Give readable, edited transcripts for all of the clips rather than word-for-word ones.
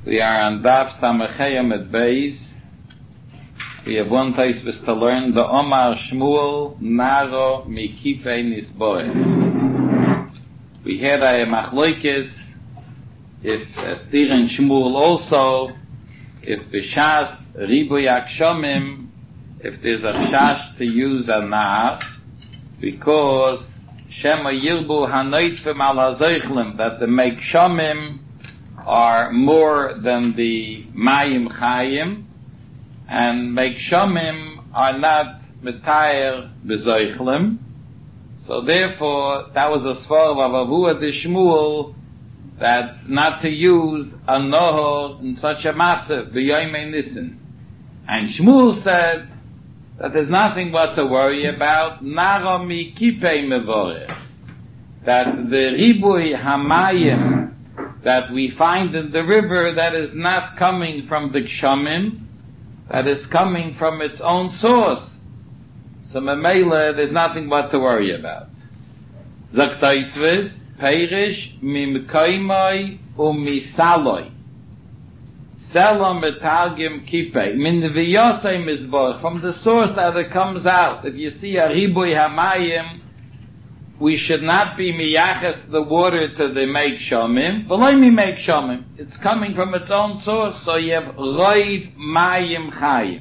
We are on Daf Samachayim at Beis. We have one place to learn the Omar Shmuel Naro Mikifei Nisboe. We had a Machloikis if Stir and Shmuel also, if Bishas Ribu Yakshomim, if there's a Chash to use a Nar, because Shema Yirbu Hanoitfim Al HaZoichlim, that the Mekshomim are more than the Mayim Chayim, and Mekshomim are not Metayer Bezoichlim. So therefore, that was a svar of Avavua de Shmuel, that not to use a Nohor in such a matzah, B'yoymei Nissen. And Shmuel said that there's nothing but to worry about, Naro Mikipei Mevorech, that the Ribui Hamayim that we find in the river, that is not coming from the Kshamim, that is coming from its own source. So Memela, there's nothing but to worry about. Zaktaisves, Peirish, Mimkaimai, Umisaloi. Selam Metalgim Kipei. Min Viyosei Mizbor, from the source that it comes out. If you see a Ribui Hamayim, we should not be miyaches the water to the Mekshomim. V'loi mi Mekshomim. It's coming from its own source, so you have Roiv Mayim Chayim.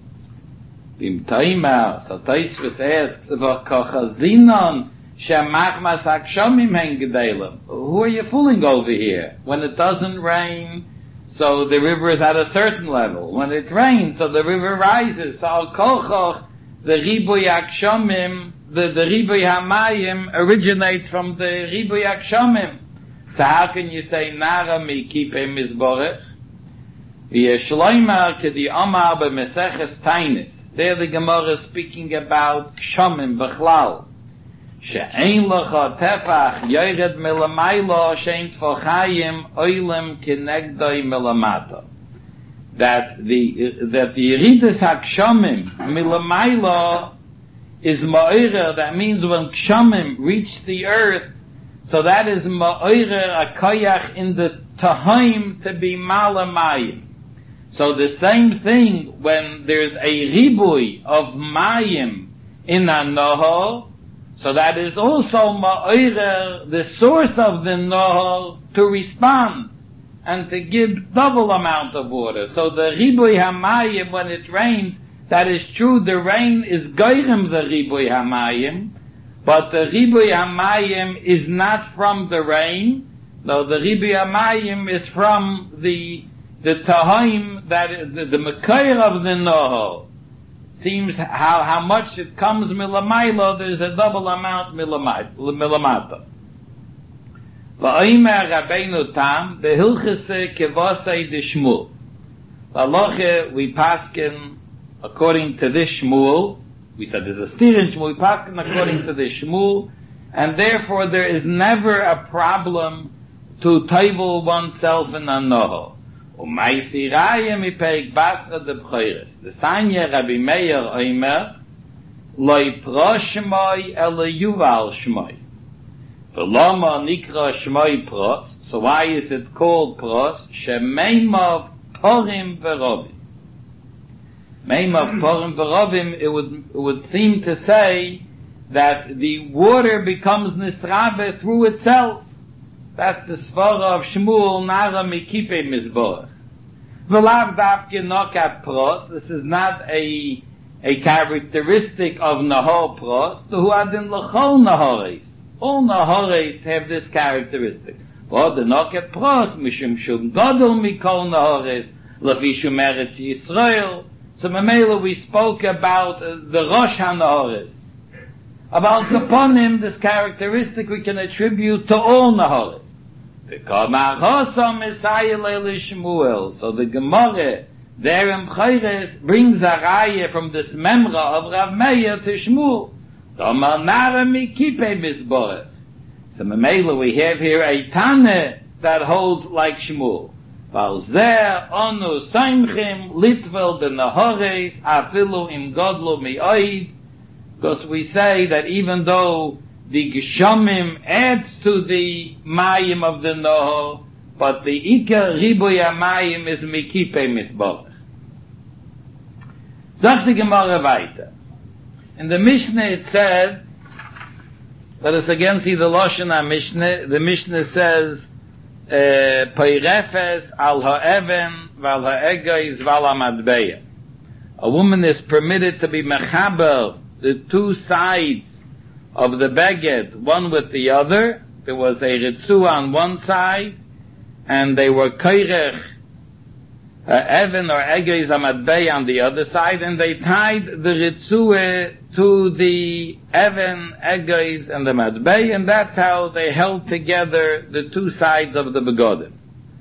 V'im Taimah, so Taisvus asks, V'kochazinon shemachmas hakshomim hen gedelim. Who are you fooling over here? When it doesn't rain, so the river is at a certain level. When it rains, so the river rises. So al kochoch, the Ribu Yakshomim, the Ribui Hamayim originates from the Ribui Yakshomim. So how can you say Nara Mikipei Mizborech? V'yeshloimar k'di Omar b'meseches Tainis. There the Gemara is speaking about Kshamim b'chlal. She'ein lecha tefach yored milamaylo she'ein tfochayim oilem kinegdoi milamata. That the Yeridus HaKshamim milamaylo is ma'orer, that means when Kshamim reach the earth, so that is ma'orer a koyach in the tahaim to be malamayim. So the same thing when there's a ribui of mayim in a nohor, so that is also ma'orer, the source of the nohor, to respond and to give double amount of water. So the ribui hamayim, when it rains, that is true, the rain is goyrem the Ribui Hamayim, but the Ribui Hamayim is not from the rain, no, the Ribui Hamayim is from the Tahaim, that is the Mekayr of the Noho. Seems how much it comes milamaylo, there's a double amount milamata. Va'omer Rabbeinu Tam, behilchese kevosei de Shmuel. V'aloche, we paskin according to this Shmuel. We said there's a Stir in Shmuel, we paskin according to this Shmuel, and therefore there is never a problem to table oneself in a noho. U'maisi raya mi perik basra de b'choires. The Sanya Rabbi Meir oimer, loi pro shmoi ele yuval shmoi. V'loma nikra shmoi pros, so why is it called pros? Shemeimov porim v'rovim. Meim of Porim V'Rovim, it would seem to say that the water becomes nisrabe through itself. That's the svara of Shmuel, Nara Mikipei Mizborech. V'lav davke nokat pros, this is not a characteristic of Nahor pros, who adin l'chol Nahores. All Nahores have this characteristic. But the nokat pros, mishum shum godol mikol Nahores, lefishum eretz Yisrael. So Mamela, we spoke about the Rosh HaNahoris. About the Ponim, this characteristic we can attribute to all Nahoris. So the Gemara there in B'choires brings a raya from this memra of Rav Meir to Shmuel. So Mamela, we have here a Tane that holds like Shmuel. Because we say that even though the Geshamim adds to the Mayim of the Noho, but the Iker Riboy Amayim is Mikipei Misbolach. Sagt die Gemara weiter. In the Mishnah it said, let us again see the Lashon HaMishnah. The Mishnah says, Peirefes al ha'even val ha'egois val ha'madbeya. A woman is permitted to be mechaber the two sides of the beged, one with the other. There was a ritzua on one side, and they were koirech even or egois ha'madbeya on the other side, and they tied the ritzua to the even, egois, and the madbei, and that's how they held together the two sides of the begodim.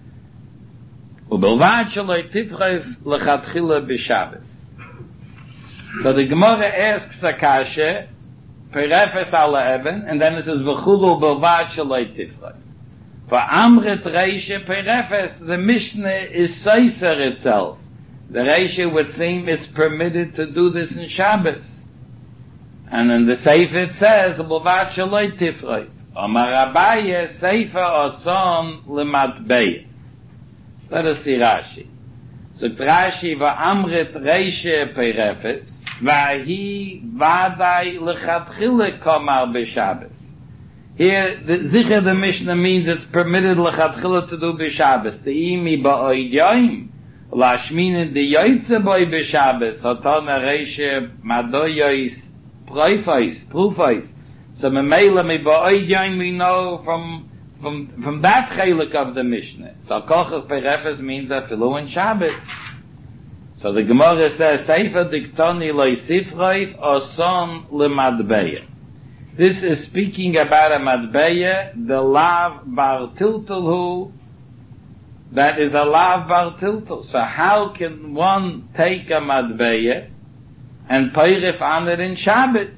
So the Gemara asks Akasha, perefes ala even, and then it is v'chulu belvad shaloi tifrei. For amrit reisha perefes, the Mishnah is seiser itself. The reisha would seem it's permitted to do this in Shabbos. And in the Sefer it says, "B'vad shaloi tifrei." Amar Abaye Sefer Oson lematbei. Let us see Rashi. So Rashi va'amrit reishe perefes va'hi vadai lechatchile komar b'Shabbos. Here, the Mishnah means it's permitted lechatchile to do b'Shabbos. Te'imi ba'oid yoim lashminin de yoytze boi b'Shabbos. Hotona reishe madoyois prufais. So Memela mi ba'oid yoim we know from that chelik of the Mishnah. So kochach perefes means that filu in Shabbos. So the Gemara says, Sefer diktoni loy sifroif oson lemadbeya. This is speaking about a madbeya, the lav bar tiltul that is a lav bar tiltul. So how can one take a madbeya and peirif on it in Shabbos?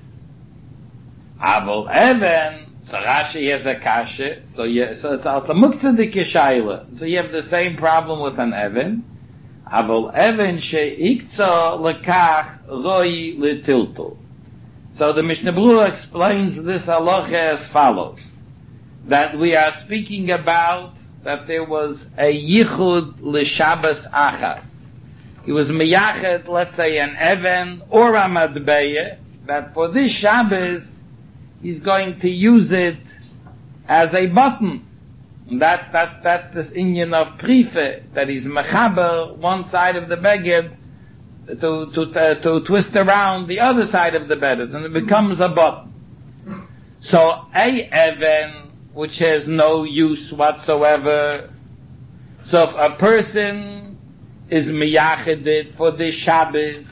Avol even, so Rashi has a kasha, so it's also muktzah shaila. So you have the same problem with an even. Avol even she'ikza lekach roi letiltul. So the Mishnah Berurah explains this halacha as follows: that we are speaking about that there was a yichud l'Shabbos achas. He was miyached, let's say, an even or a madbeya, that for this Shabbos he's going to use it as a button. And that's this inyan of prife, that he's mechaber one side of the beged to twist around the other side of the beged, and it becomes a button. So a even, which has no use whatsoever, so if a person is miyacheded for this Shabbos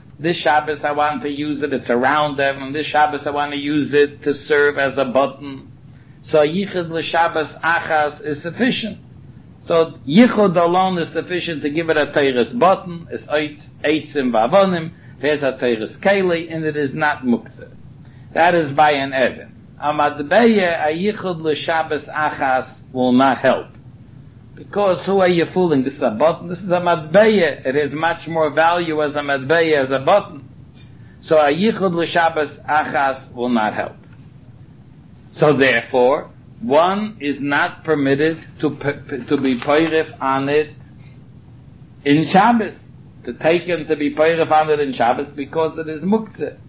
I want to use it, it's around them, and this Shabbos I want to use it to serve as a button. So yichud l'Shabbos achas is sufficient. So yichud alone is sufficient to give it a teires button. It's eitzim vavonim. There's a teires keli, and it is not muktzah. That is by an even. Amadbeya a yichud l'Shabbos achas will not help, because who are you fooling? This is a button. This is a madbeya. It has much more value as a madbeya as a button. So a yichud l'Shabbos achas will not help. So therefore, one is not permitted to be poirif on it in Shabbos, to take him to be poirif on it in Shabbos, because it is muktzah.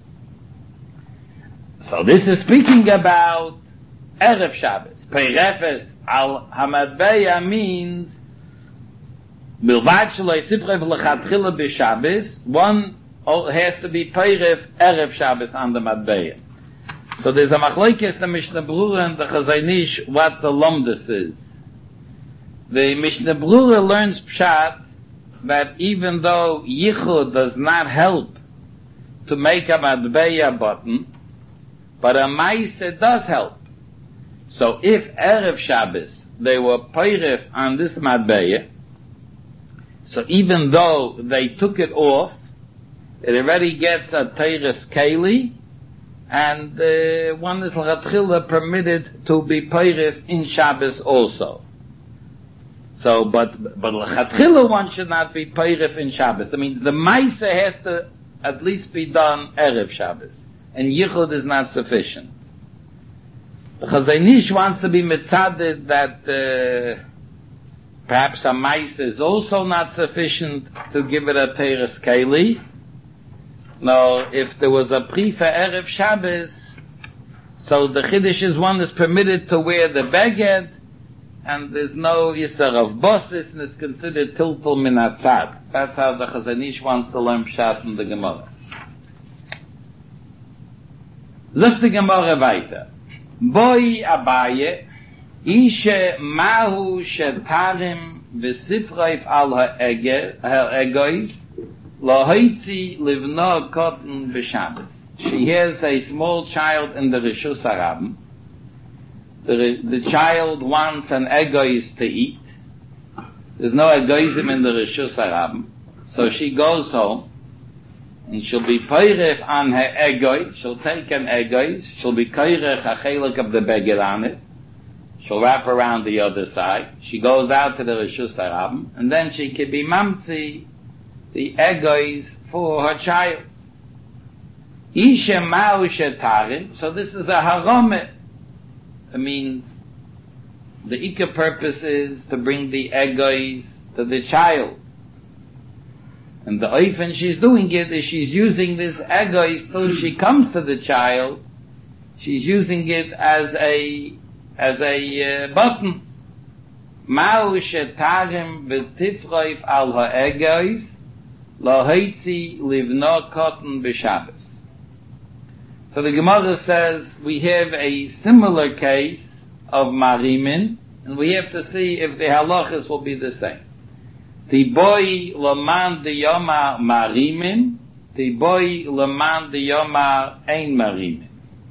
So this is speaking about Erev Shabbos. Poirefes al hamadbeya means bilvad shaloi sifrev lechatchila b'Shabbos. One has to be poirif Erev Shabbos on the madbeya. So there's a machlokes the Mishnah Berurah and the Chazon Ish what the lomdus is. The Mishnah Berurah learns pshat that even though yichud does not help to make a madbeya button, but a ma'aseh does help. So if Erev Shabbos they were poirif on this madbeya, so even though they took it off, it already gets a teires keli, and one is l'chatchila permitted to be poirif in Shabbos also. So, but l'chatchila one should not be poirif in Shabbos. I mean, the ma'aseh has to at least be done Erev Shabbos, and yichud is not sufficient. The Chazon Ish wants to be mitzaded that perhaps a mice is also not sufficient to give it a teres keli. No, if there was a pri for Erev Shabbos, so the Chiddush is one is permitted to wear the beged, and there's no Yisar of Bosses, and it's considered Tiltul Min Atzad. That's how the Chazon Ish wants to learn Pshat from the Gemara. Sagt die Gemara weiter. Boi Abaye, Ishe Mahu Shetarim Vesifreif al ha'egois, Lo Hoitzi Livno Kotten B'Shabbos. She has a small child in the Rishus HaRabim. The child wants an egois to eat. There's no egoism in the Rishus HaRabim. So she goes home, and she'll be peirech on her egois. She'll take an egois. She'll be peirech a chelik of the beged on it. She'll wrap around the other side. She goes out to the Rishus HaRabim, and then she can be mamtzi the egois for her child. Ishe ma'u shetarim. So this is a haromeh. It means the ikar purpose is to bring the egois to the child. And the oifen she's doing it is she's using this egois till she comes to the child. She's using it as a button. Ma'u shetarim v'tifroif al ha'egois lo hoitzi livno kotten b'Shabbos. So the Gemara says we have a similar case of marimin, and we have to see if the halachas will be the same. The boy laman de yoma marimin, the boy laman de yoma ein marimin.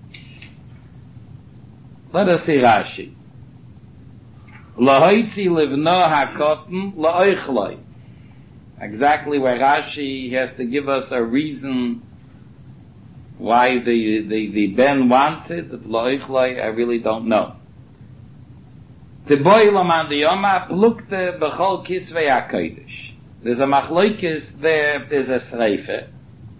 Let us see Rashi. Lahoitzi livno hakotten laoichloi. Exactly where Rashi has to give us a reason why the Ben wants it, I really don't know. The boy laman de yoma plukte bechol kisvei hakodesh. There's a machloikis there if there's a sreife.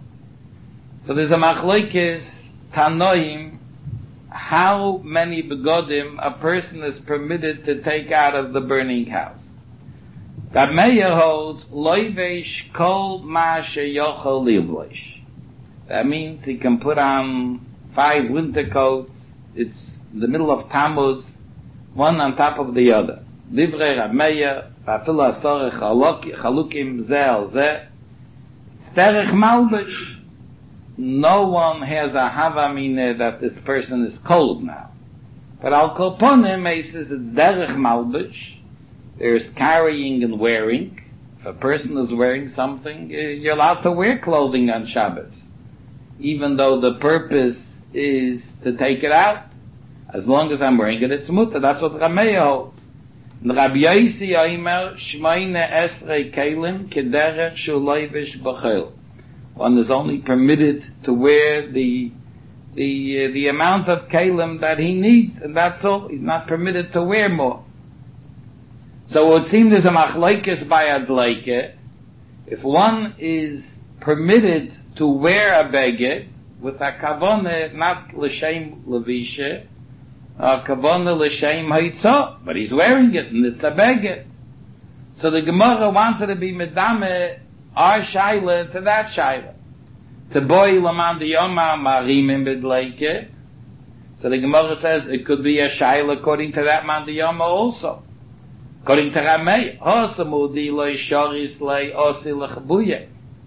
So there's a machloikis tanoim how many begodim a person is permitted to take out of the burning house. That Meir holds loivesh kol ma sheyochel livloish. That means he can put on 5 winter coats. It's the middle of Tammuz, one on top of the other. Livrei Rab Meir, v'afilu asore chalukim zeh al zeh. Sterech malbish. No one has a havamine that this person is cold now. But al kolponim, he says it's derech malbish. There's carrying and wearing. If a person is wearing something, you're allowed to wear clothing on Shabbos, even though the purpose is to take it out. As long as I'm wearing it, it's mutter. That's what Rameya holds. And Rabbi Yosi Omer, Shmeine Esrei Kelim, Kederech Shuleivish B'chel. One is only permitted to wear the amount of kelim that he needs, and that's all. He's not permitted to wear more. So it would seem there's a machlokes by adleike. If one is permitted to wear a beged with a kavone, not l'shem levishe, a kavone l'shem haitzah, but he's wearing it and it's a beged. So the Gemara wanted to be medame our shaila to that shaila. To boy laman de yoma marimim b'dleike. So the Gemara says it could be a shaila according to that man de yoma also. According to Ramei, hosamudi lo shoris le osi lechbuye.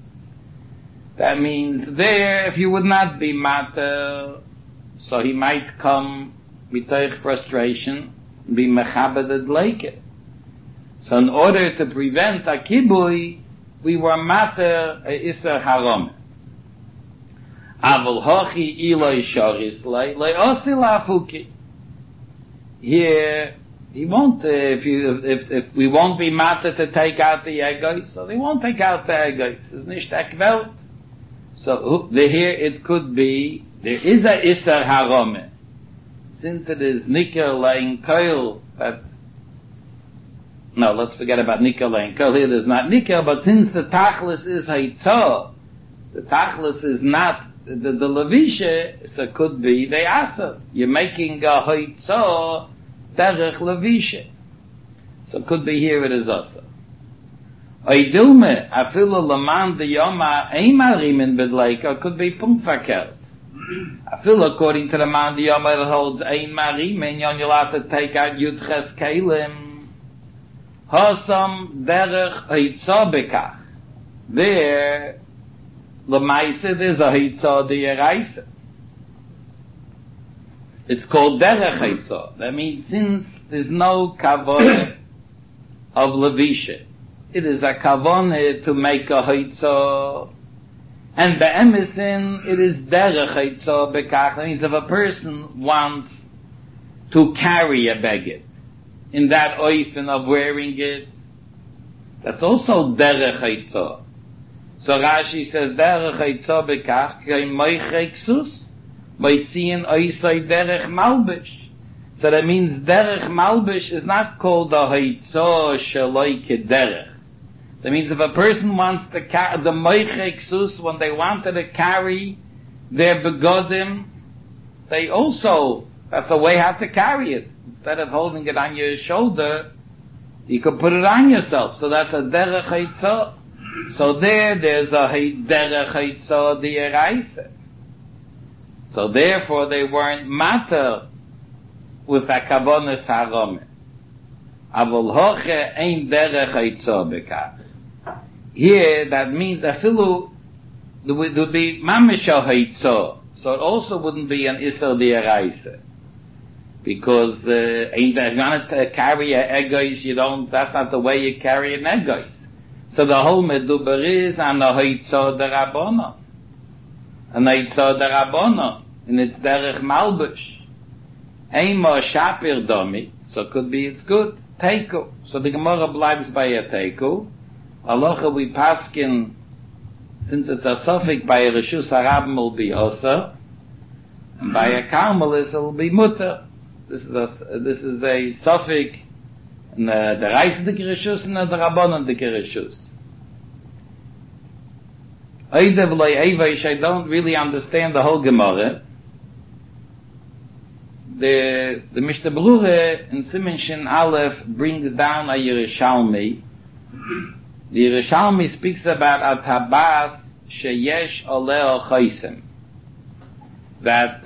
That means there, if you would not be matter, so he might come mitoich frustration, be mechabed adleike. So in order to prevent a kibui, we were matter iser harom. Avol hochi iloi shoris le osi lafuki. Here, he won't, if we won't be matter to take out the egois, so they won't take out the egois. It's nicht ekvelt. So here it could be, there is a iser harome. Since it is nikel lein koil, that, no, let's forget about nikel lein koil. Here there's not nikel, but since the tachlis is haitzah, the tachlis is not the levishe, so it could be the asa. You're making a haitzah derech levishe. So it could be here it is also. Oidilme, afilu laman de yoma eimarimin bedleika, could be pumpverkehrt. Afilu, according to the man de yoma that holds eimarimin, you'll have to take out yudches kelim. Hosam derech hitzah bekach. There, lemaisa, there's a hitzah de'eraisa. It's called derech hitzah. That means since there's no kavod of levisha, it is a kavod to make a hitzah. And the emesin, it is derech hitzah bekach. That means if a person wants to carry a beged, in that oifen of wearing it, that's also derech hitzah. So Rashi says, derech hitzah bekach, kei moichek sus, moitziin oisai derech malbish. So that means derech malbish is not called a hitzah shaloi kederech. That means if a person wants to carry, the moichek sus, when they wanted to carry their begodim, they also, that's a way how to carry it. Instead of holding it on your shoulder, you can put it on yourself. So that's a derech hitzah. So there's a derech hitzah de'eraisa. So therefore they weren't matter with a kavonas haromeh. Avol hoche ein derech hitzah bekach. Here that means afilu there would be mamish hitzah. So it also wouldn't be an iser de'eraisa. Because if you're going to carry an egois, you don't, that's not the way you carry an egois. So the whole meduber is an hitzah derabbanan. An hitzah derabbanan. And it's derech malbush. Eima shapir domi. So it could be it's good. Teiku. So the Gemara bleibt by a teiku. Halacha we paskin, since it's a suffix by a reshus harabim will be osa. And by a karmelis it will be mutter. This is a suffix in the Reis de Gereshus and the Rabbanon de Gereshus. I don't really understand the whole Gemara. The Mishnah Berurah in Siman Shin Aleph brings down a Yerushalmi. The Yerushalmi speaks about a tabas sheyesh oleh chaysim. That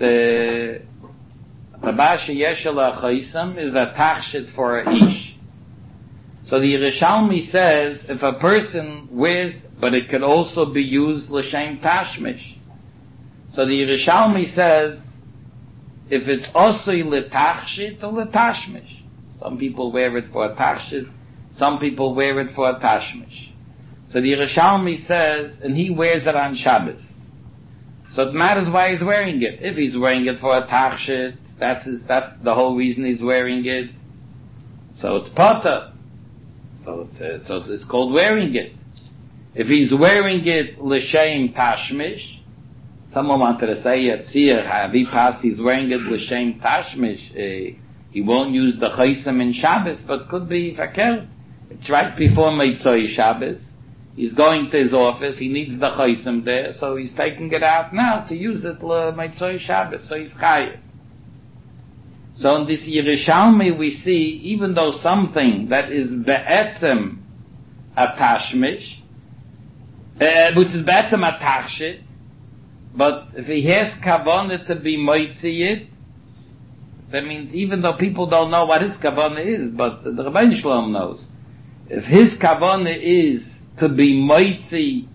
tabas sheyesh oleh chaysim is a tachshit for a ish. So the Yerushalmi says if a person wears, but it could also be used l'shem tashmish. So the Yerushalmi says if it's also l'tachshit or l'tashmish. Some people wear it for a tachshit, some people wear it for a tashmish. So the Yerushalmi says, and he wears it on Shabbos. So it matters why he's wearing it. If he's wearing it for a tachshit, that's the whole reason he's wearing it. So it's potter. So it's called wearing it. If he's wearing it l'shem tashmish, someone wanted to say Yatzir, he's wearing it l'shem tashmish, he won't use the chaysim in Shabbos, but could be vaker. It's right before Meitzoi Shabbos. He's going to his office, he needs the chaysim there, so he's taking it out now to use it Meitzoi Shabbos, so he's chayiv. So in this Yerushalmi we see, even though something that is be'etzem a tashmish, which is be'etzem a tachshit, but if he has kavanah to be moitziyit, that means even though people don't know what his kavanah is, but the Rebbeinu Shalom knows. If his kavanah is to be moitzi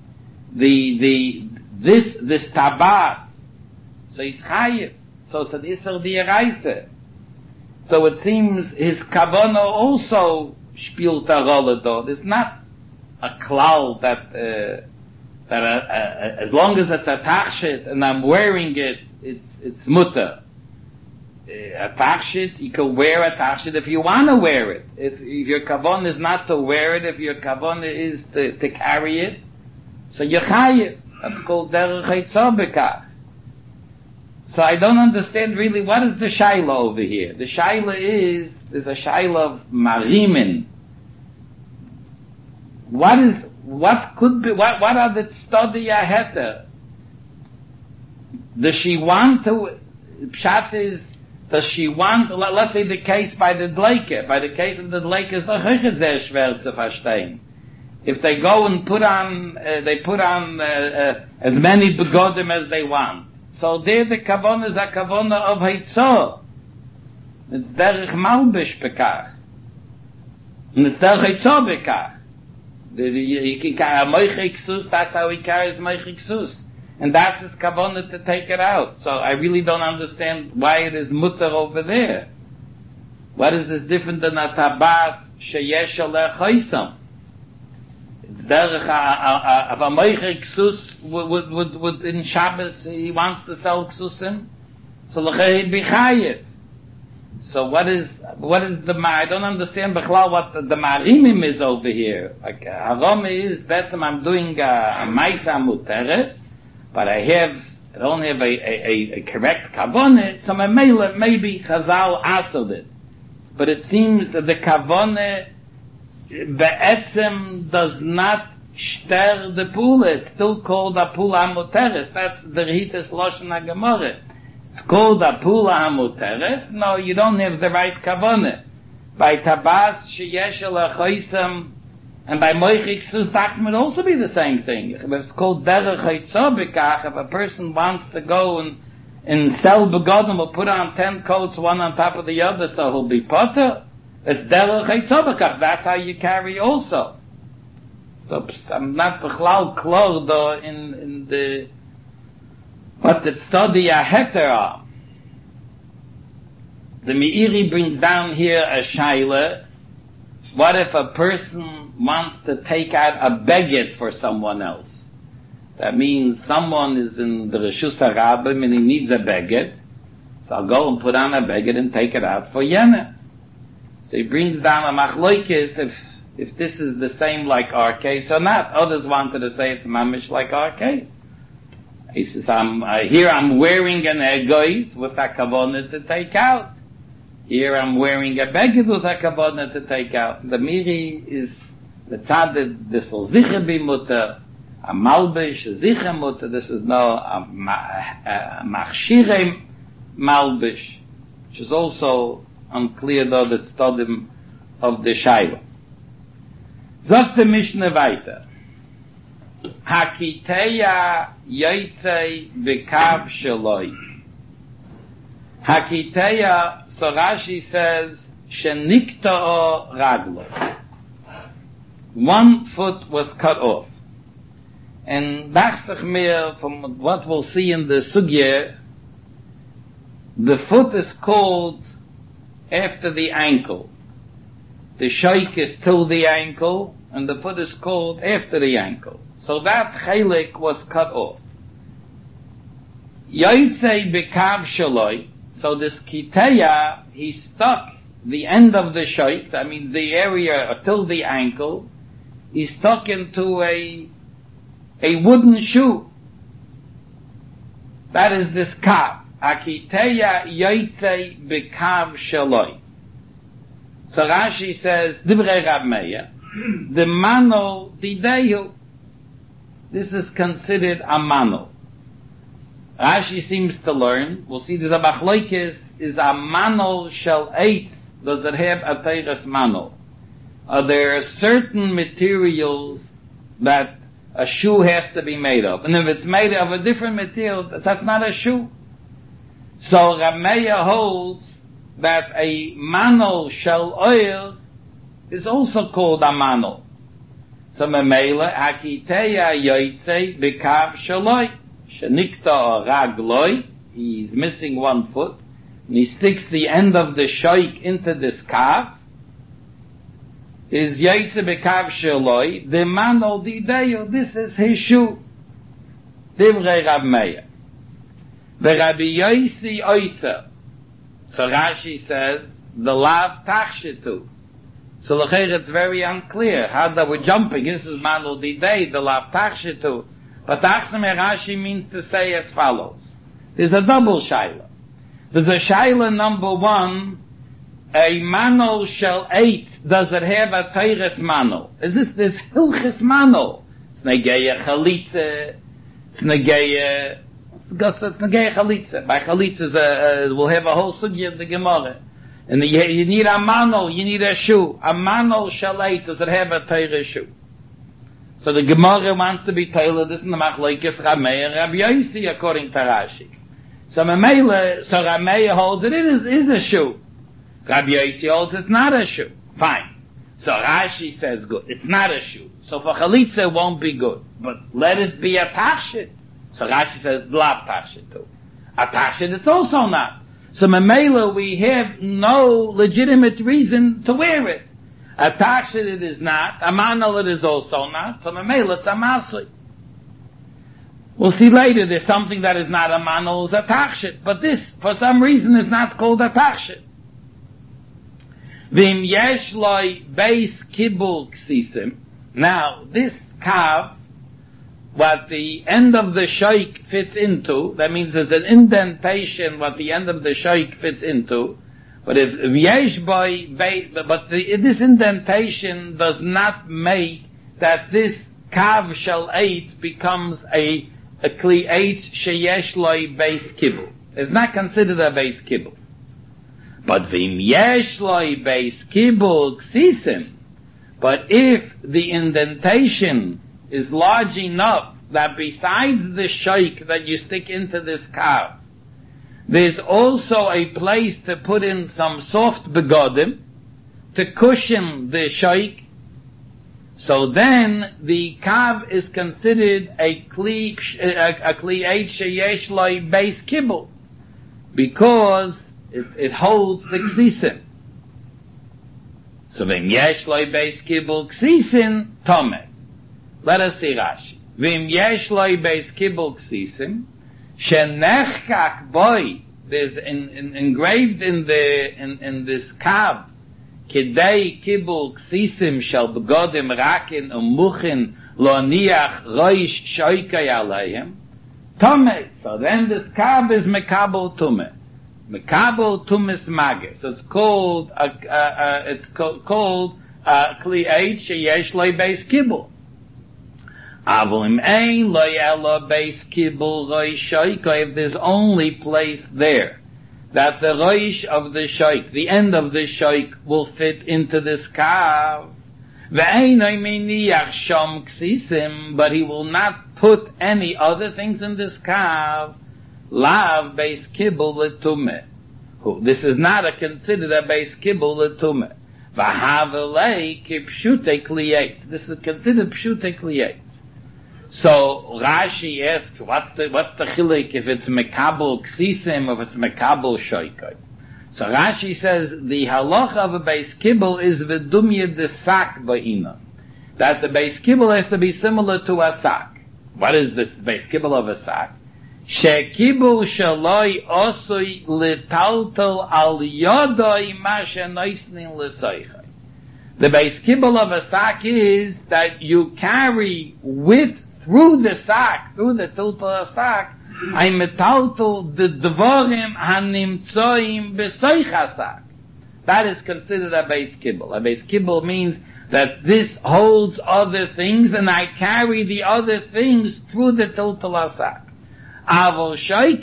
this tabas, so he's chayiv. So it's an iser di'eraisa. So it seems his kavanah also spielt a rolle dort. It's not a klal that as long as it's a tachshit and I'm wearing it, it's mutter. A tachshit, you can wear a tachshit if you want to wear it. If your kavanah is not to wear it, if your kavanah is to carry it, so you're chayiv. That's called derech hitzah bekach. So I don't understand really what is the shaila over here. The shaila is, there's a shaila of marimin. What are the study aheta? Does she want to, pshat is, Does she want, let's say the case by the Dleike. By the case of the Dleike is doch echt sehr schwer zu verstehen. If they go and put on as many begodim as they want. So there the kavona is a kavona of Heitzah. It's derech malbish bekach. And it's derech Heitzah bekach. That's how he carries Moichik. And that's his kavona to take it out. So I really don't understand why it is mutter over there. What is this different than a tabas sheyesh aleh choisam? It's derech of a Moichik would in Shabbos he wants to sell ksusim, so l'chei he'd be chayiv. So what is the I don't understand b'chlal what the marimim is over here. Like harom is that's I'm doing a ma'isa muteres, but I don't have a correct kavanah. So maybe Chazal answered it, but it seems that the kavanah be'etzem does not shter the pula. It's still called a pula muteres. That's the Rehitas Lashon HaGemara. It's called a pula hamuteres. No, you don't have the right kavanah. By tabas sheyesh alachoisam and by moichik susdach would also be the same thing. It's called derech Heitzah bekach. If a person wants to go and sell begodim or put on 10 coats one on top of the other, so he'll be potter. It's derech Heitzah bekach. That's how you carry also. So I'm not b'chlal klor though in the what the study a hetera. The Meiri brings down here a shaila. What if a person wants to take out a beged for someone else? That means someone is in the Reshus HaRabim and he needs a beged. So I'll go and put on a beged and take it out for Yena. So he brings down a machloikis if this is the same like our case or not. Others wanted to say it's mamish like our case. He says, I'm wearing an egois with a kavanah to take out. Here I'm wearing a beged with a kavanah to take out. The Miri is the tzad, this will sicher be mutter, a malbish, a sicher mutter, this is no a machshire malbish, which is also unclear though the tzodim of the Shaila. Sagt the Mishnah weiter. Hakiteya yotzei bekav sheloi. Hakiteya, so Rashi says, shenikto'o raglo. One foot was cut off. And nachsach mir, from what we'll see in the sugya, the foot is called after the ankle. The shaik is till the ankle, and the foot is called after the ankle. So that chelik was cut off. Yotzei bekav shaloi. So this kiteya, he stuck the end of the shaik, I mean the area till the ankle, he stuck into a wooden shoe. That is this kav. Akiteya yotzei bekav shaloi. So Rashi says, Divrei Rab Meir, the mano dideyu. This is considered a mano. Rashi seems to learn, we'll see there's a machloikis, is a mano shel eitz, does it have a teiras mano? There are certain materials that a shoe has to be made of. And if it's made of a different material, that's not a shoe. So Rab Meir holds that a mano shel oil is also called a mano. So memela akiteya yotzei bekav shaloi shenikta ragloi. He's missing one foot, and he sticks the end of the shaik into this kav. Is yotzei bekav shaloi the mano dideyo. This is his shoe. Divrei Rab Meir. The Rabbi Yossi oiser. So Rashi says, the lav tachshitu. So it's very unclear how that we're jumping. This is Manu Didei, the lav tachshitu. But Achsame Rashi means to say as follows. There's a double shaila. There's a shaila number one, a mano shel eight, does it have a teires mano? Is this hilchis mano? It's negeya chalitze, it's negeya negei chalitza. By chalitza, we'll have a whole sugya of the Gemara. And you need a manol, you need a shoe. A manol shalit, does it have a Torah shoe? So the Gemara wants to be tailored, this is the machlokes Rameh and Rabbi Yossi according to Rashi. So Rameh holds it is a shoe. Rabbi Yossi holds it's not a shoe. Fine. So Rashi says good. It's not a shoe. So for chalitza it won't be good. But let it be a tachshit. So Rashi says blav tachshit too. A tachshit it's also not. So Mamela we have no legitimate reason to wear it. A tachshit it is not. A manal it is also not. So Mamela it's a masli. We'll see later there's something that is not a manal is a tachshit. But this for some reason is not called a tachshit. Vim yesh loy beis kibul ksisim. Now, this kav, what the end of the shaykh fits into, that means there's an indentation what the end of the shaykh fits into, but if yesh boy beis, but this indentation does not make that this kav shel eight becomes a kli eight sheyesh loy beis kibul. It's not considered a beis kibul. But vim yesh loy beis kibul ksisim. But if the indentation is large enough that besides the shaykh that you stick into this kav, there's also a place to put in some soft begodim to cushion the shaykh, so then the kav is considered a kli eight sheyesh loy beis kibul, because it holds the ksisim. So vim yesh loy beis kibul ksisim tomeh. Let us see Rashi. Vim yesh loy beis kibul ksisim shenechkak boy. There's engraved in this kav kedei kibul ksisim shel begodim rakin umuchin lo niach roish shoykay alayim tomeh. So then this kav is mekabel tumeh. Mekabel tumis magis. So it's called kli eight sheyesh loy beis kibul. Avol im ein loy elo beis kibul roish shoykay. If there's only place there that the roish of the shoyk, the end of the shoyk, will fit into this kav, ve'ein miniach shom ksisim, but he will not put any other things in this kav. Lav beis kibul letumeh. This is not considered a beis kibul letumeh. V'havelei kipshute kliyet. This is considered pshute kliyet. So Rashi asks, what's the chilek if it's mekabel ksisim, if it's mekabel shoykay? So Rashi says the halacha of a beis kibul is v'dumye de sak ba'ina. That the beis kibul has to be similar to a sak. What is the beis kibul of a sak? Shekibul shaloi osoi litaltal al yodoi ma shenoisnin l'soichai. The beis kibul of a sak is that you carry through the sak, through the tiltal of sak, I metaltal the dvorim hanimtsoim besoich sak. That is considered a beis kibul. A beis kibul means that this holds other things and I carry the other things through the tiltal of sak. But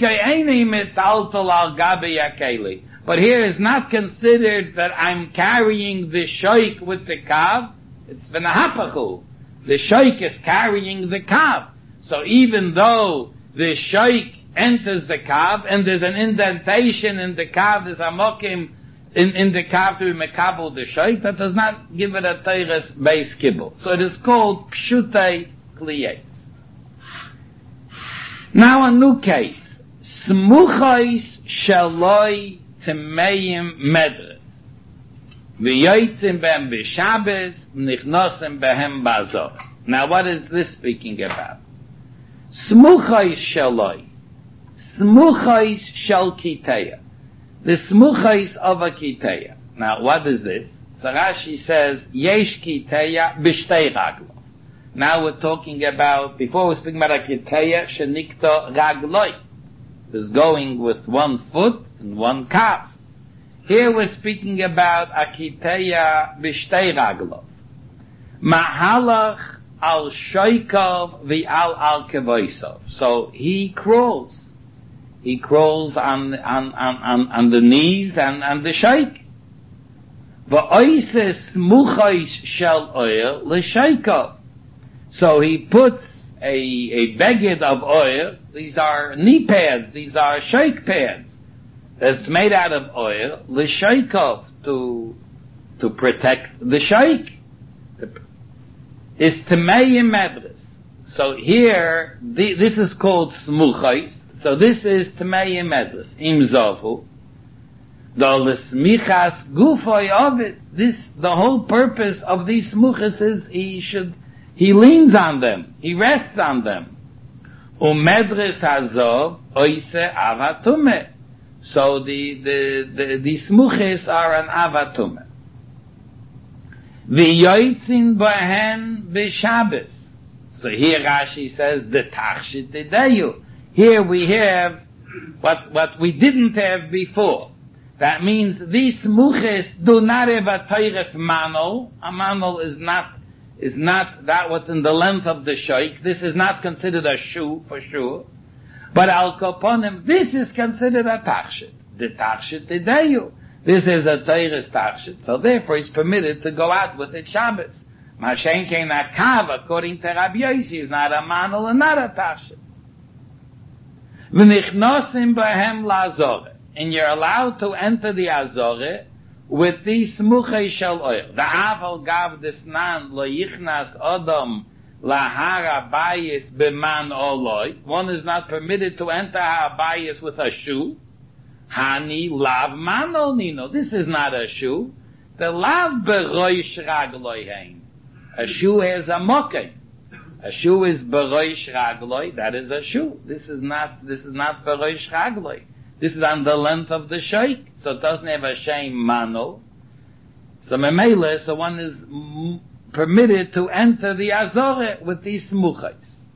here is not considered that I'm carrying the shoik with the kav. It's v'nahapachu. The shoik is carrying the kav. So even though the shoik enters the kav and there's an indentation in the kav, there's a mokim in the kav to be mekabel the shoik, that does not give it a teires beis kibul. So it is called pshutei kliyet. Now a new case. Smuchais shaloi temeim medres. V'yoytzim behem b'shabes, nichnosim behem bazor. Now what is this speaking about? Smuchais shaloi. Smuchais shal kiteya. The smuchais of a kiteya. Now what is this? So Rashi says, yesh kiteya b'shtei raglo. Now we're talking about, before we're speaking about a kiteya, shenikto ragloi. Is going with one foot and one calf. Here we're speaking about a kiteya b'shtei raglov. Mahalach al shoykov v'al al kevoisov. So he crawls. He crawls on the knees and the sheikh. V'oises smuchais shel oil l'sheikov. So he puts a beged of oil. These are knee pads. These are sheikh pads. That's made out of oil. L'sheikov, to protect the sheikh. Is Tameyim Medres. So here, this is called smuchais. So this is Tameyim Medres. Im Zovu. The whole purpose of these smuchas is he leans on them, he rests on them. Umedres hazov oise avatume. So the smuchas are an avatume. V'yoytzin b'hen b'Shabbos. So here Rashi says the tachshit dedeyu. Here we have what we didn't have before. That means these smuches do not have a teires manol. A manol is not that what's in the length of the sheikh. This is not considered a shoe for sure. But al koponim, this is considered a tachshit. The tachshit dedeyu. This is a teires tachshit. So therefore he's permitted to go out with it Shabbos. Mashenke not kav, according to Rabbi Yossi, is not a manol and not a tachshit. V'nichnosim b'hem la'azoreh. And you're allowed to enter the Azoreh with these smuchei shel oil. The aval gav desnan lo yichnas odom lahara bayis b'man oloi. One is not permitted to enter ha'bayis with a shoe. Hani lav manol nino. This is not a shoe. The lav beroish ragloi hein. A shoe has a mokeh. A shoe is beroish ragloi. That is a shoe. This is not beroish ragloi. This is on the length of the sheikh, so it doesn't have a shame mano. So memele, so one is permitted to enter the Azoreh with these smuchais.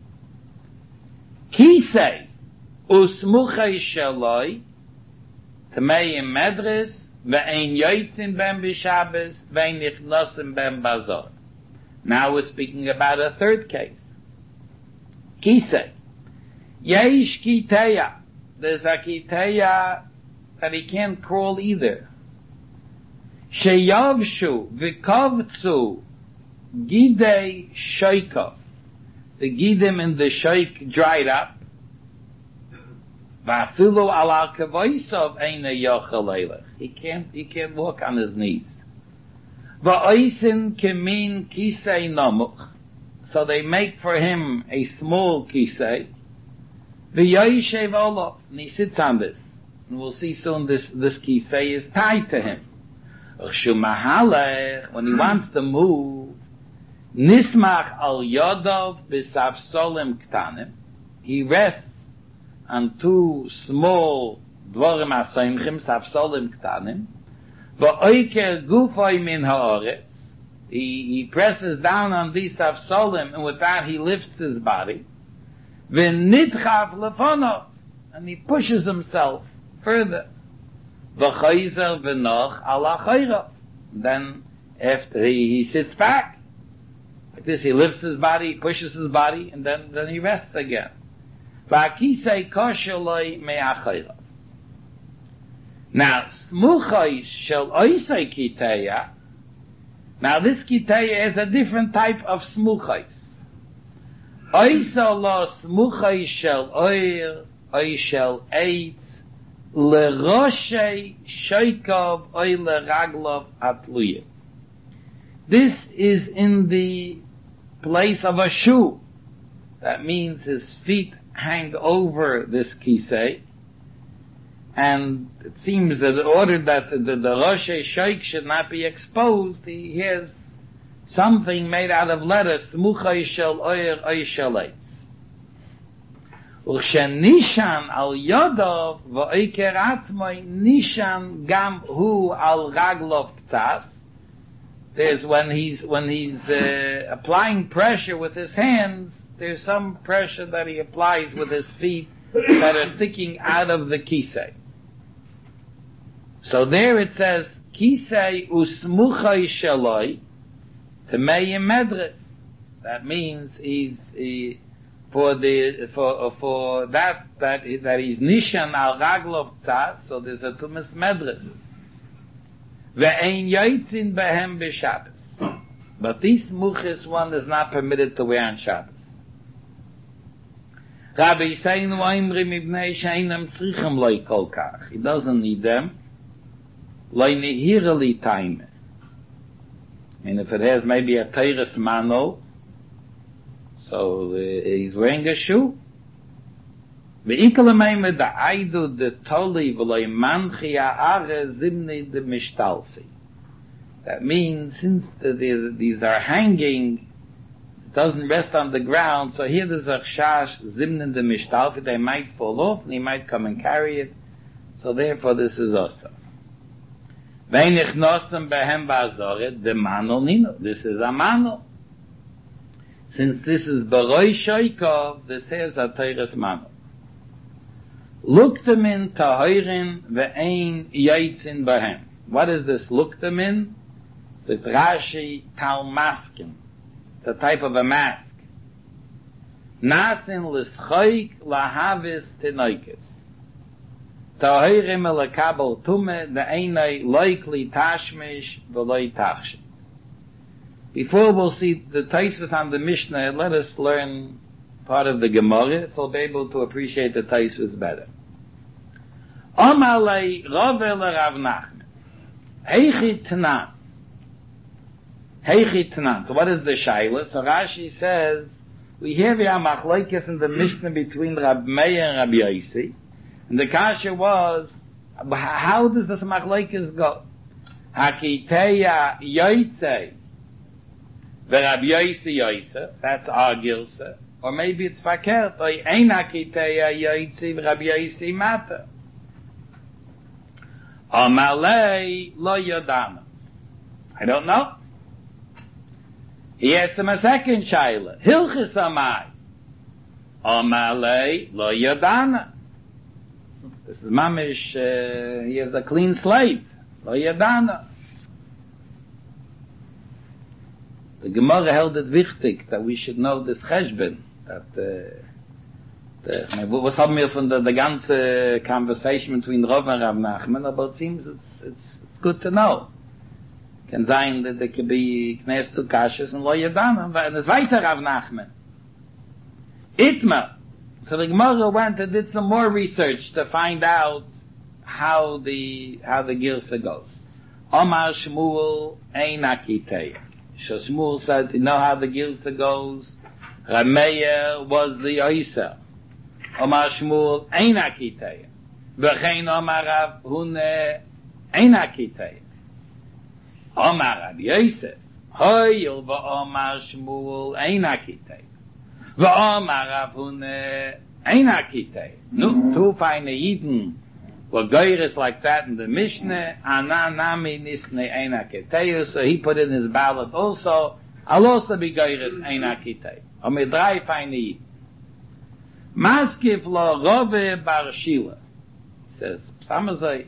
Kisei usmuchai shaloi Tameyim Medres ve'ein yoitzin ben b'Shabbos ve'ein nichnosim ben bazor. Now we're speaking about a third case. Kisei yesh kiteya. There's a kiteya that he can't crawl either. Sheyavshu v'kovtzu gidei sheikov. The gidim in the sheik dried up. V'afilu ala kavoisov eina yochel eilech. He can't walk on his knees. V'oisin kemin kisei nomuch. So they make for him a small kisei. V'yoyishev olav, and he sits on this. And we'll see soon this kisei is tied to him. When he wants to move, nismach al yodov b'safsolim ktanim. He rests on two small dvorim asoimchim, safsolim ktanim. V'oiker gufay min ha'oretz. He presses down on these safsolim, and with that he lifts his body. V'nidchav lefonov, and he pushes himself further. V'chayzer v'noch ala chayrav. Then after he sits back like this, he lifts his body, he pushes his body, and then he rests again. V'akisei kosheloi me'achayrav. Now smuchais shel oisei kiteya. Now this kiteya is a different type of smuchais. Oisa lo smuchai shel oir, oy shel eitz, leroshei sheikov, oy leraglov atluye. This is in the place of a shoe. That means his feet hang over this kisei, and it seems that in order that the roshei sheik should not be exposed, he has something made out of letters, smuchai shel oir, oy shel eitz. U'shen nishan al yodov v'oiker atzmoi nishan gam hu al raglov ktas. There's when he's applying pressure with his hands, there's some pressure that he applies with his feet that are sticking out of the kisei. So there it says, kisei usmuchai sheloi Tameyim Medres. That means for that he's nishan al raglov tzar, so there's a tumas medres. Ve'ein yotzin behem b'Shabbos. But this muchis one is not permitted to wear on Shabbos. Rabbi Yisrael v'oimrim ibnei sheinam tzrichem loy kol kach. He doesn't need them. Loy nehirali time. I mean, if it has maybe a teires mano, so he's wearing a shoe. Ve'ikal meimed da aidu de toli v'loy manchi ha'are zimni de mishtalfi. That means, since these are hanging, it doesn't rest on the ground, so here there's a chash zimnin de mishtalfi, they might fall off, and he might come and carry it, so therefore this is also. Veinich nosem behem ba'azoret, de mano nino, this is a mano. Since this is baroi shoykov, this is a teires mano. Luktemin tahoirin ve'ein yotzin behem. What is this luktemin? So it's Rashi Talmaskin. It's a type of a mask. Nasin l'schoik lahavis tinoikis. Tahirim l'kabel tume de'enei loikli tashmish v'loi tachshit. Before we'll see the Taisus on the Mishnah, let us learn part of the Gemara, so we'll be able to appreciate the Taisus better. Amalei Rove l'Rav Nachman. Heichi Tanan. Heichi Tanan. So what is the Shaila? So Rashi says, we have here a machlokes in the Mishnah between Rab Meir and Rabbi Yossi. And the kasha was, how does this machlokes go? Hakiteya Yotzei. The Rabbi Yossi Yotzei. That's our Gilsa. Or maybe it's fakert. Or ein hakiteya Yotzei Rabbi Yossi Mata. Amalei lo yodana. I don't know. He asked him a second shaila. Hilchis amai. Amalei lo yodana. This is mamish, he has a clean slate. Lo yodana. The Gemara held it wichtig that we should know this cheshbon. That, was haben wir von the ganze conversation between Rav and Rav Nachman, but it seems it's good to know. Can sein that there could be knes to kashas and lo yadana, and it's weiter Rav Nachman. Itma. So the Gemara went and did some more research to find out how the Girsa goes. Omar Shmuel ein akiteya. So Shmuel said, you know how the Girsa goes? Rameyer was the Oisa. Omar Shmuel ein akiteya. V'chein Omar Rav Hune ein akiteya. Omar Rabbi Yosef. Hoyil v'Omar Shmuel ein akiteya. V'Omar Rav Hune ein akiteya. No, two fine Yidden were goyres like that in the Mishnah. Ana nami nisne ein akiteya. So he put in his ballot also. I'll also be goyres ein akiteya. Omer drei fine Yidden. Maskif lo Rove bar Shila. Says, Samazai,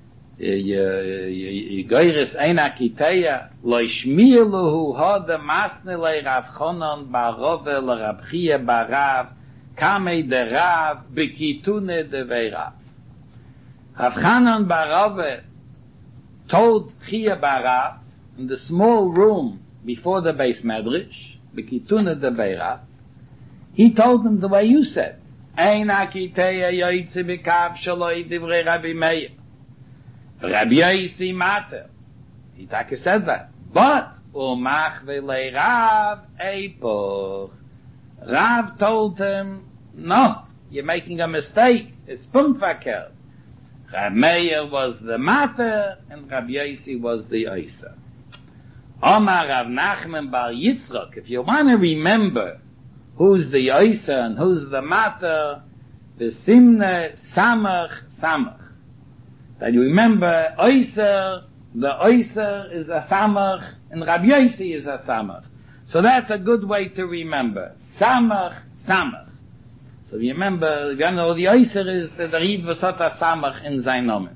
Goyres ein akiteya, lo ishmiluhu hode masne le Rav Chonon bar Rove le Rab Chia bar Rav, kame de Rav, bekitune de Veirav. Rav Chonon bar Rove told Chia bar Rav, in the small room before the base medrash, bekitune de Veirav, he told them the way you said. Ein akiteya yoytze bekav shaloi divrei Rabbi Meir. Rabbi Yossi mater. He said that. But, umach v'lei Rav eipoch. Rav told him, no, you're making a mistake. It's punktverkehrt. Rabbi Meir was the mater, and Rabbi Yossi was the oisa. Omar Rav Nachman bar Yitzchok. If you want to remember who's the Oisa and who's the Mater, the Simne Samach Samach. That you remember, Oisa, the Oisa is a Samach, and Rabbi Yossi is a Samach. So that's a good way to remember. Samach Samach. So you remember, you know, the Oisa is the Riv V'sot a Samach in sein Nomen.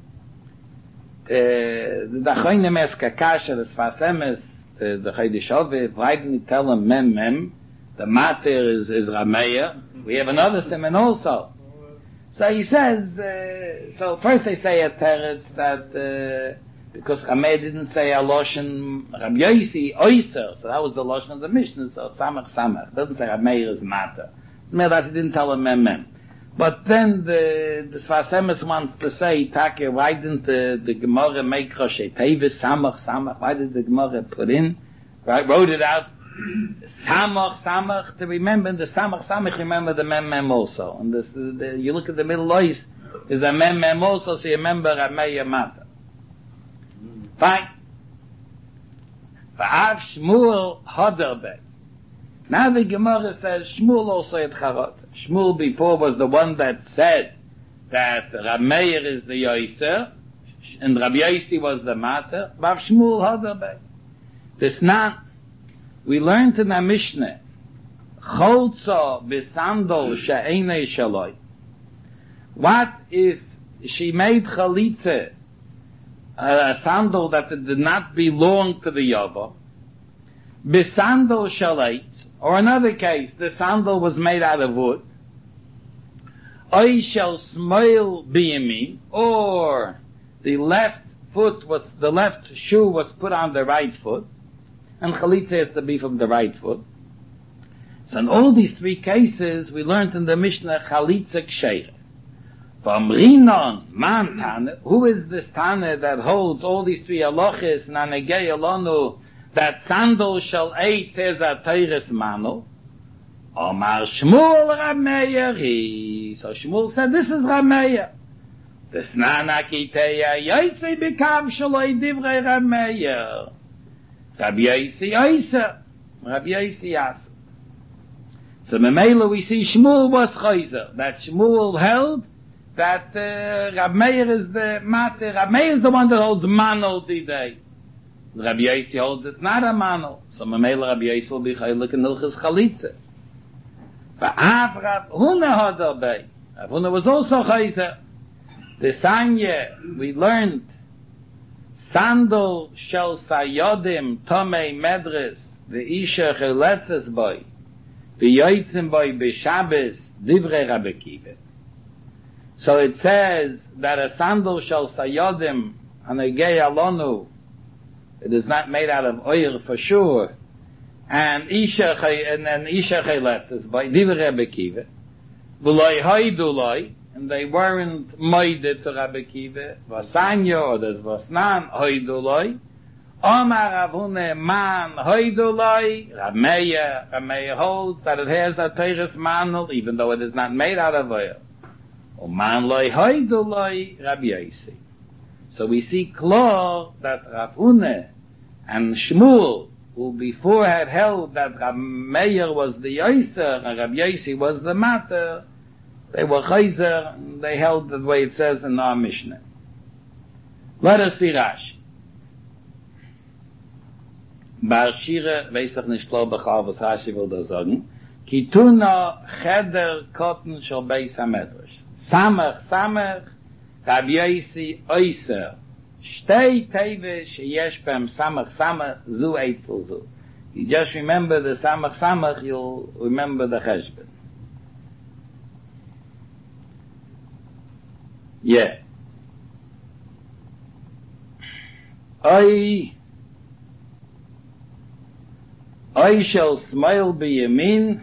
The Dachoinem es Kakasha, the Sfas Emes, the Chaydish Ove, why didn't he tell him Mem Mem? The matter is Rameya. We have another simon also. So he says, so first they say at Teretz that, because Rameya didn't say a Loshen Rabbi Yossi Oyser, so that was the Loshen of the Mishnah, so Samach. It doesn't say Rameya is matter. That he didn't tell him mem. But then the Sfas Emes wants to say, Take, why didn't the Gemara make Roshei Tevis Samach? Why did the Gemara put in, right, wrote it out, Samach, to remember the Samach, remember the mem also. And this, you look at the middle lois, is a mem also, so you remember Rameya Mata. Fine. Va'av Shmuel Hoderbe. Now the Gemara says Shmuel also had Charot. Shmuel before was the one that said that Rameir is the Yoiser, and Rabbi Yossi was the Mater. Va'av Shmuel Hoderbe. This now, we learned in the Mishnah, Cholzo b'sandol she'enei shaloi. What if she made chalitze, a sandal that did not belong to the Yava, b'sandol shaleit, or another case, the sandal was made out of wood, oy shel smoil biyamin, or the left shoe was put on the right foot, and chalitza has to be from the right foot. So in all these three cases, we learned in the Mishnah chalitza ksheira. From Rinon, man Tane, who is this Tane that holds all these three halachas, nanegei alonu, that sandal shall eat says a teires mano? Omar Shmuel Rameya he. So Shmuel said, this is Rameya. The snana kiteya yaitze bikav shaloi divrei Rameya. Rabbi Yossi Oyser. Rabbi Yossi Yasser. So Memela we see Shmuel was Chayzer. That Shmuel held that Rabbi Meir is the matter. Rabbi Meir is the one that holds mano today. Rabbi Yossi holds it's not a mano. So Memela Rabbi Yossi will be Chaylik and Ilchis Chalitza. But Rav Huna had obey. Rav Huna was also Chayzer. The Sanya we learned Sandal shel sayodim tomei medres ve'isha cheletzes boy ve'yoytzim boy b'Shabbos divrei Rabbi Akiva. So it says that a sandal shel sayodim hanegei alonu, it is not made out of oil for sure, and isha cheletzes boy divrei Rabbi Akiva v'loi hoiduloi, and they weren't moided to Rabbi Akiva, Vasanyo, or there's Vasnan, Hoiduloi, Omar Rav Huna man Hoiduloi, Rameya holds that it has a teires manul, even though it is not made out of oil. Oman Loi Hoiduloi, Rabbi Yossi. So we see clear that Rav Huna and Shmuel, who before had held that Rameya was the Yoiser, and Rabbi Yossi was the Mater, they were Chayzer, and they held the way it says in our Mishnah. Let us see Rashi. Bar Shira, weiß ich nicht klar, was Rashi will da sagen. Kituna cheder kotten shel beis hamedrash. Samach, Rabbi Yossi Oyser. Shtei teve sheyesh beim samach, zu eitzel zu. You just remember the samach, you'll remember the cheshbon. Yeah. I shall smile biyamin,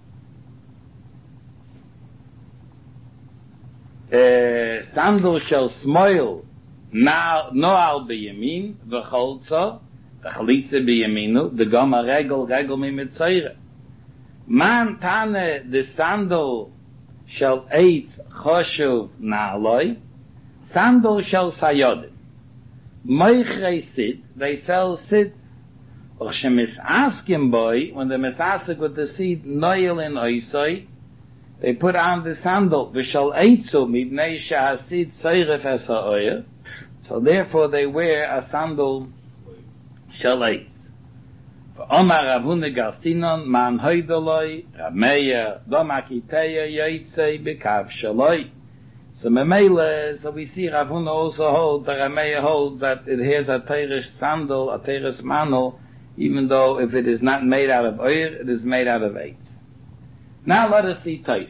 sandal shall smile no al biyamin, v'cholza, the chalitza biyaminu, the gama regel mi mitzayre. Man tane, the sandal shall eat choshuv na'aloi, sandal shall sayodim. Moichrei sit, they sell sit, or shemis askim boy, when the misasik with the seed noil in oisoi, they put on the sandal, v'shal eitzu, midnei shehasid soyref es ha'oyer, so therefore they wear a sandal shall eat. Omar Rav Huna Garsinon, man hoidoloi, Rameya, domakiteya yoitzei bekav shaloi. So Memele, so we see Rav Huna also holds, the Rameya holds that it has a teirish sandal, a teirish manel, even though if it is not made out of oil, it is made out of eitz. Now let us see Tosfos.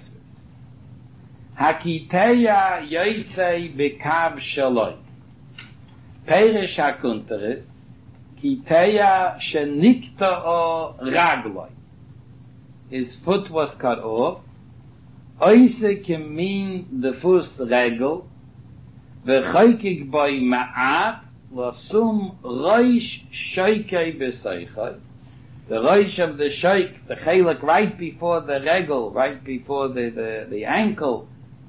Hakiteya yotzei bekav shaloi. Perish hakunteres, kiteya shenikta ragloi. His foot was cut off. Oise kemin the first regel, v'choykik boi ma'at, l'sum roish shoykei b'soichoi. The roish of the shoyk, the chelik right before the regel, right before the ankle,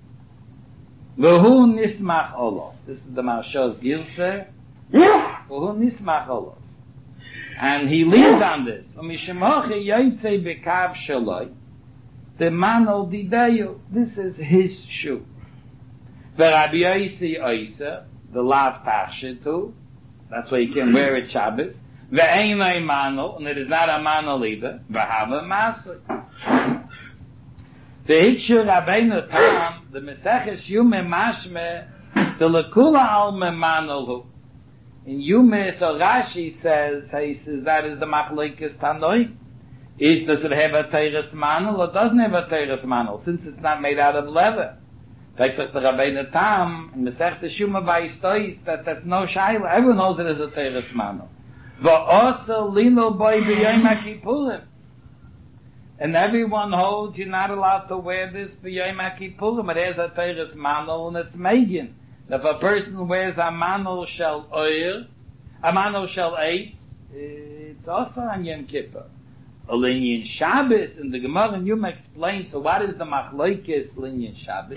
v'hu nismach olof. This is the Marshal's Gilse. V'hu nismach olof. And he leans on this. U'mishemochi yotzei bekav shaloi. The manol didayu. This is his shoe. V'Rabbi Yossi oiser, the lav tachshitu. That's why you can wear it Shabbos. Ve'einai manol, and it is not a manol either. V'hava masui. The Hikshu Rabbeinu Tam, the Meseches Yume Mashme, the Lekula Alme Manolhu. In Yume, so Rashi says, he says that is the Machlokes Tanoi. Does it have a Teres Manol or doesn't have a Teres Manol, since it's not made out of leather? Like the Rabbeinu Tam, in Meseches Yume Vaystois, that's no Shaila. Everyone knows it is a Teres Manol. Va'osa Lilo Boi B'Yom HaKippurim. And everyone holds you're not allowed to wear this b'yom HaKippurim. It has a teres manol and it's megin. If a person wears a manol shel oil, a manol shel eitz, it's also on Yom Kippur. Linyan Shabbos, and the Gemara in Yom explains, so what is the machlokes Linyan Shabbos?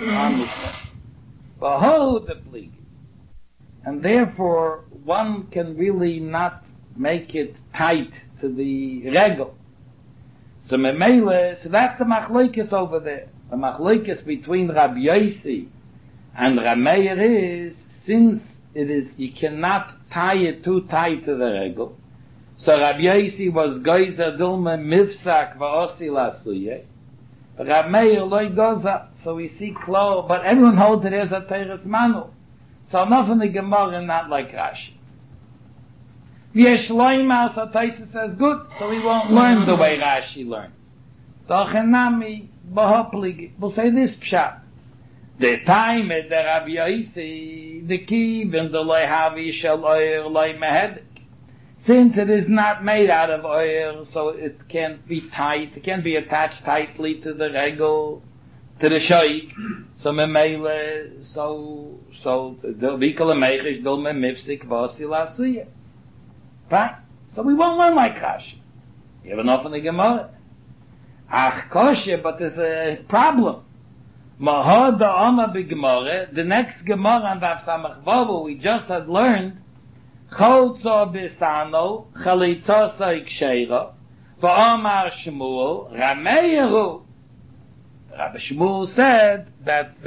Behold the pligi. And therefore, one can really not make it tight to the regel. So memele, so that's the machlokes over there. The machlokes between Rabbi Yossi and Rameir is, since it is, you cannot tie it too tight to the regel. So Rabbi Yossi was goizer dulme mivsak va'osi lasuye. Rameir loy goza, so we see klo, but everyone holds it as a teres manu. So enough in the Gemara, not like Rashi. V'yeshloima, so Taisa says, good, so we won't learn the way Rashi learns. Dochenami, bohopligi, we'll say this pshat. The time at the Rabbi Yossi, the key, when the loy havi shel oil loy mehedek. Since it is not made out of oil, so it can't be tight, it can't be attached tightly to the regel, to the shoik. So memele, so the vikal meichish dol me mifsik v'osi lasuye. Fine. So we won't learn like Rashi. You have enough in the Gemara. Ach kosher, but there's a problem. Mahod the Oma b'Gemara, the next Gemara on Daf Samach Vavu, we just had learned, Cholzo b'Sano, Chalitzosa iksheira, v'Omar Shmuel, Rameyeru. Rabbi Shmuel said that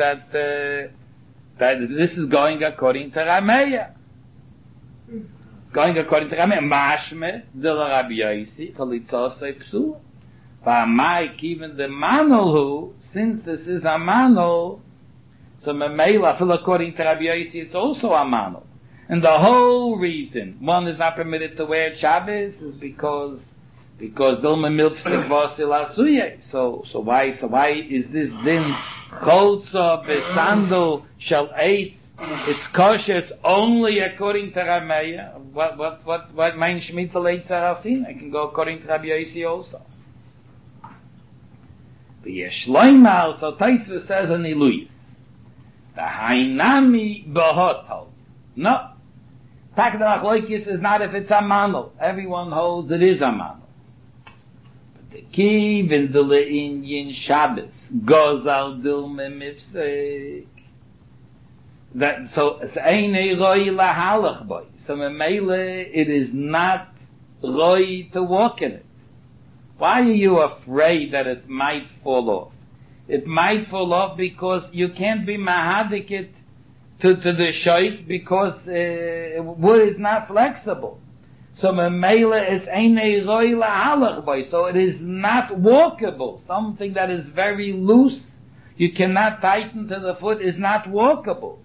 this is going according to Rameya. Going according to Rameya, Mashme, the Rabbi Yossi, Chalitzosa psul. V'Amai, even the manol, since this is a manol, so Memela, feel according to Rabbi Yossi, it's also a manol. And the whole reason one is not permitted to wear Shabbos is because Dilma Milpsik Vasil Asuye. So why is this din Cholza Besando Shall Eitz? It's kosher, it's only according to Rameya. What mein Shemitah Leitzer Asin? I can go according to Rabbi Yossi also. The Yeshloimah, so Taisva says in Iluyis, the Hainami Behotel. No. Tak the Machlokes is not if it's a manol. Everyone holds it is a manol. But the key in the Indian Shabbos goes al dilme mifsek. That so it's eine roi lahalach boy. So memele it is not roi to walk in it. Why are you afraid that it might fall off? It might fall off because you can't be mahadik it to the shaykh because wood is not flexible. So memele is eine roi lahalach boy. So it is not walkable. Something that is very loose, you cannot tighten to the foot, is not walkable.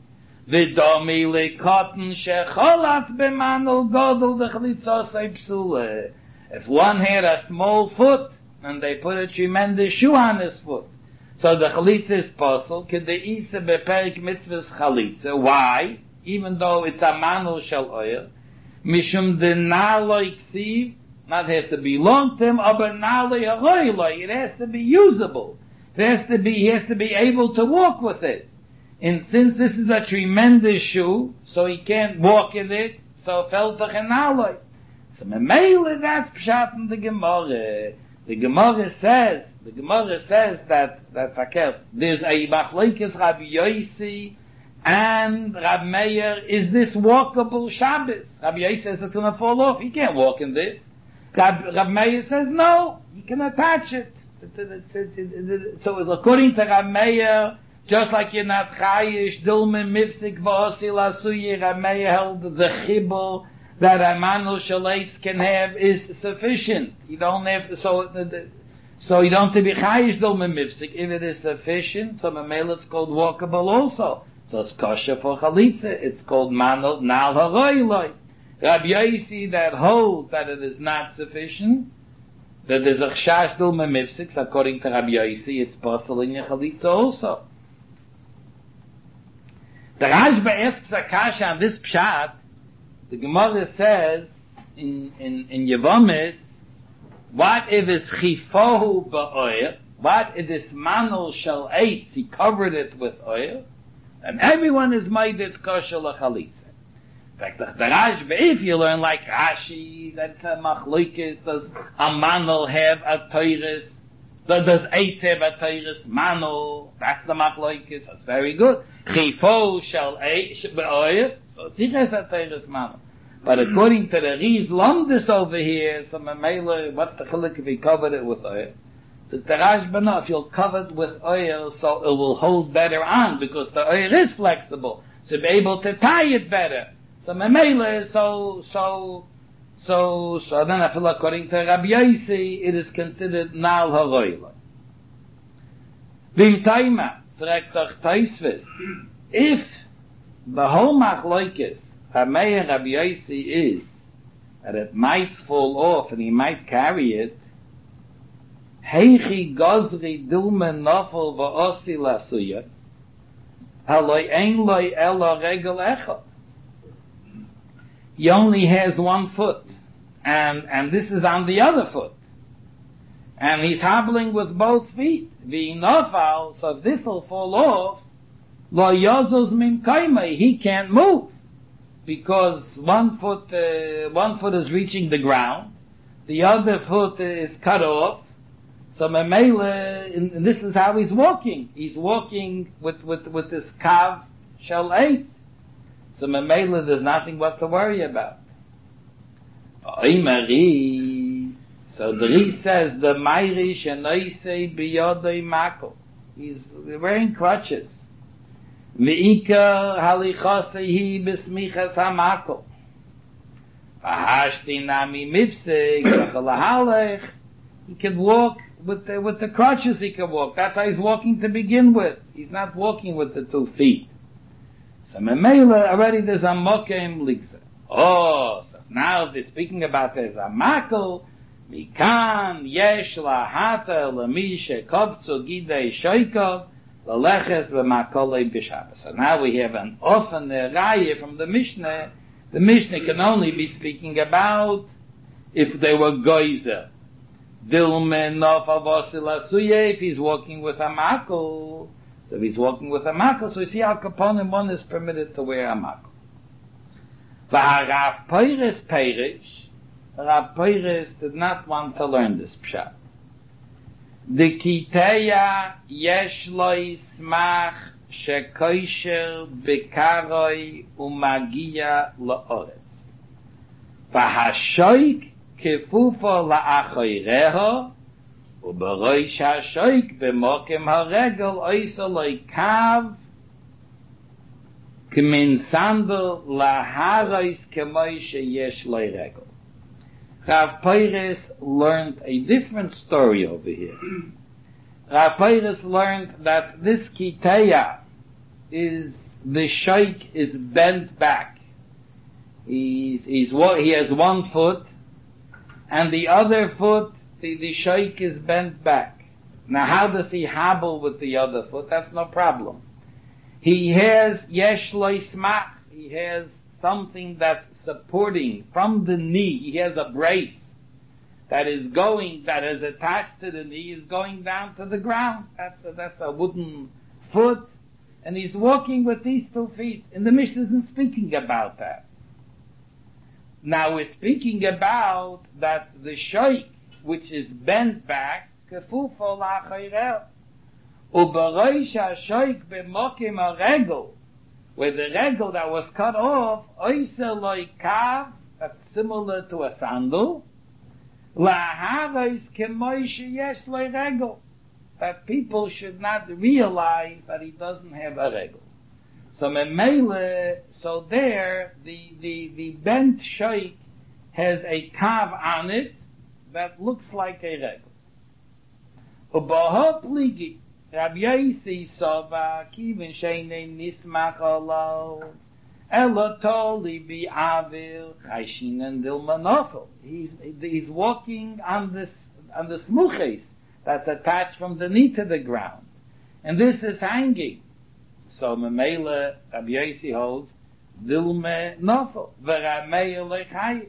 V'domi lekotten shecholat b'manol godol dechlitzosei psule. If one had a small foot, and they put a tremendous shoe on his foot, so the chalitza is possible, Kedeisa beperik mitzvahs chalitza. Why? Even though it's a manul shel oil, mishum de nalo iksiv, not has to belong to him, aber nalo yaroiloi, it has to be usable. He has to be able to walk with it. And since this is a tremendous shoe, so he can't walk in it, so feltach and naloi. So memele, that's pshat in the Gemara. The Gemara says that Fakel, there's a machlokes Rabbi Yossi and Rabbi Meir, is this walkable Shabbos? Rabbi Yossi says it's gonna fall off, he can't walk in this. Rabbi Meir says no, you can attach it. So according to Rabbi Meir, just like you're not chayish, dilme mifsik v'osil asuyi, Rabbi Meir held the chibur that a manul shalates can have is sufficient. You don't have to, so you don't have to be chayish dilme mifsik. If it is sufficient, so memela it's called walkable also. So it's kosher for chalitza. It's called manul nal haroiloi. Rabbi Yossi that holds that it is not sufficient, that there's a chash dilme mifsik, according to Rabbi Yossi, it's possible in your chalitza also. The Rashba asks a kasha on this pshat. The Gemara says in Yevomis, what if it's chifohu ba'oil? What if this manul shel eitz, he covered it with oil? And everyone is made it's kosher l'chalitza. In fact, the Rashba, if you learn like Rashi, that's a machlokes, does a manul have a teiris? Does eitz have a teiris manul? That's the machlokes, that's very good. Chifohu shel eitz ba'oil, so he has a teiris manul. But according to the Riz Lomdus over here, so Mamela, what's the chiluk if he covered it with oil? So the Rashba, no, if you'll cover it with oil, so it will hold better on, because the oil is flexible, so be able to tie it better. So Mamela, so then I feel according to Rabbi Yossi, it is considered nal haroila. Vim taima, fragt doch Tosfos, if the whole machlokes Rabbi Meir and Rabbi Yossi is that it might fall off and he might carry it, heichi gozri dulmen nofel v'osi lasuya, haloi ein loi elo regel echad. He only has one foot, and this is on the other foot, and he's hobbling with both feet. V'inofal, so if this will fall off, lo yozos min kaimei, he can't move. Because one foot is reaching the ground, the other foot is cut off. So Memele, and this is how he's walking. He's walking with this kav shel eitz. So Memele, there's nothing what to worry about. Oimari. So the Riz says the Meirish and Oisei biyodei mako. He's wearing crutches. Ve'ikar halichosehi b'smichas hamakol. V'hashti nami mifsek v'chalahalech. He can walk with the crutches. He can walk. That's how he's walking to begin with. He's not walking with the 2 feet. So memela already there's a mokem liksa. Oh, so now they're speaking about there's a makol. Mikan yesh lahata lemishe kovtzu gidei shoykov. So now we have an often raya from the Mishnah. The Mishnah can only be speaking about if they were geyser. Dilmen of avosila suye, if he's walking with a makel. So if he's walking with a makel, so you see how kaponim one is permitted to wear a makel. Rav Peiris Peirish, Rav Peiris did not want to learn this pshat. The kiteya yesh lo yismach shekoisher bekaroi umagia la'oretz. V'hashoik kefufo la'achoireho uberoish hashoik b'mokem haregel oiso loikav k'min sandal la'harois k'moi sheyesh lo regel. Rav Peiris learned a different story over here. Rav Peiris learned that this kiteya is, the sheikh is bent back. He has 1 foot, and the other foot, the sheikh is bent back. Now how does he hobble with the other foot? That's no problem. He has yesh lo ismach. He has something that's supporting from the knee. He has a brace that is attached to the knee, is going down to the ground. That's a wooden foot. And he's walking with these 2 feet. And the Mishnah isn't speaking about that. Now we're speaking about that the sheikh, which is bent back, kefufo la'chayrel. U'baroish ha-sheikh b'mokim ha-regel, where the regel that was cut off, oiser loy kav, that's similar to a sandal, la'harais kemoi sheyesh loy regel, that people should not realize that he doesn't have a regel. So memele, so there, the bent sheikh has a kav on it that looks like a regel. Ubaho pligi, Rabbi Yossi Sova, Kivin Sheine Nismach Olo, Elo Toli Bi'avil, Chayshin Dil Manofel. He's walking on the smuches that's attached from the knee to the ground. And this is hanging. So Memele, Rabbi Yossi holds, Dilme Nofel, V'Ramei Lechayish.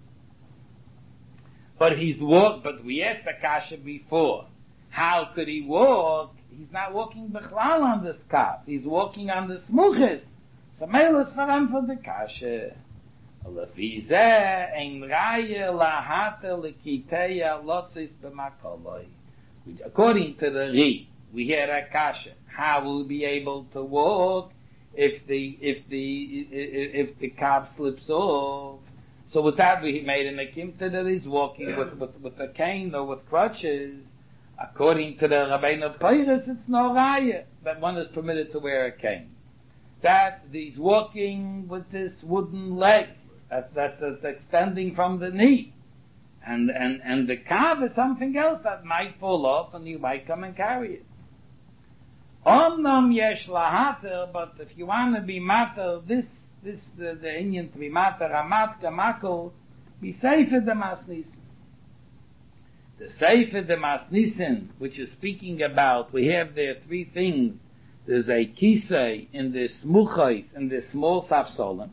But we asked the kasha before, how could he walk? He's not walking b'chlal on this kaf. He's walking on the smuches. So Meila is for the kasha. Lefi zeh ein raya lahate lekiteya lotzis b'makoloi. According to the Ri, we hear a kasha. How will we be able to walk if the kaf slips off? So with that, we made an akimta that he's walking with a cane or with crutches. According to the Rabbeinu Peiris, it's no raya that one is permitted to wear a cane. That he's walking with this wooden leg that's extending from the knee, and the kav is something else that might fall off, and you might come and carry it. Omnam yesh lahater, but if you want to be matter, the Indian to be matter, amat kamakol, be safer the masnis. The Sefer de Masnisin, which is speaking about, we have there 3 things. There's a kisei in the smuchais, in the small safsolim.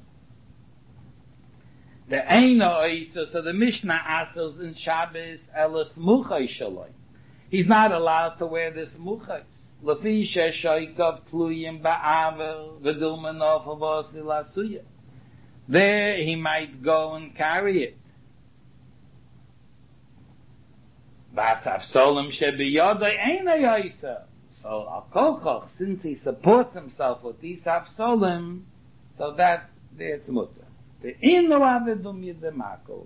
The Eino Oisa, so the Mishnah asks in Shabbos, Ela smuchai shaloi. He's not allowed to wear the smuchais. Lefi sheshoikov tluyim ba'avel, v'dil menof avos ilasuya. There he might go and carry it. So Al-Kochoch, since he supports himself with these Hafsolim, so that's their mutter. The Inu Avedum Yedemako.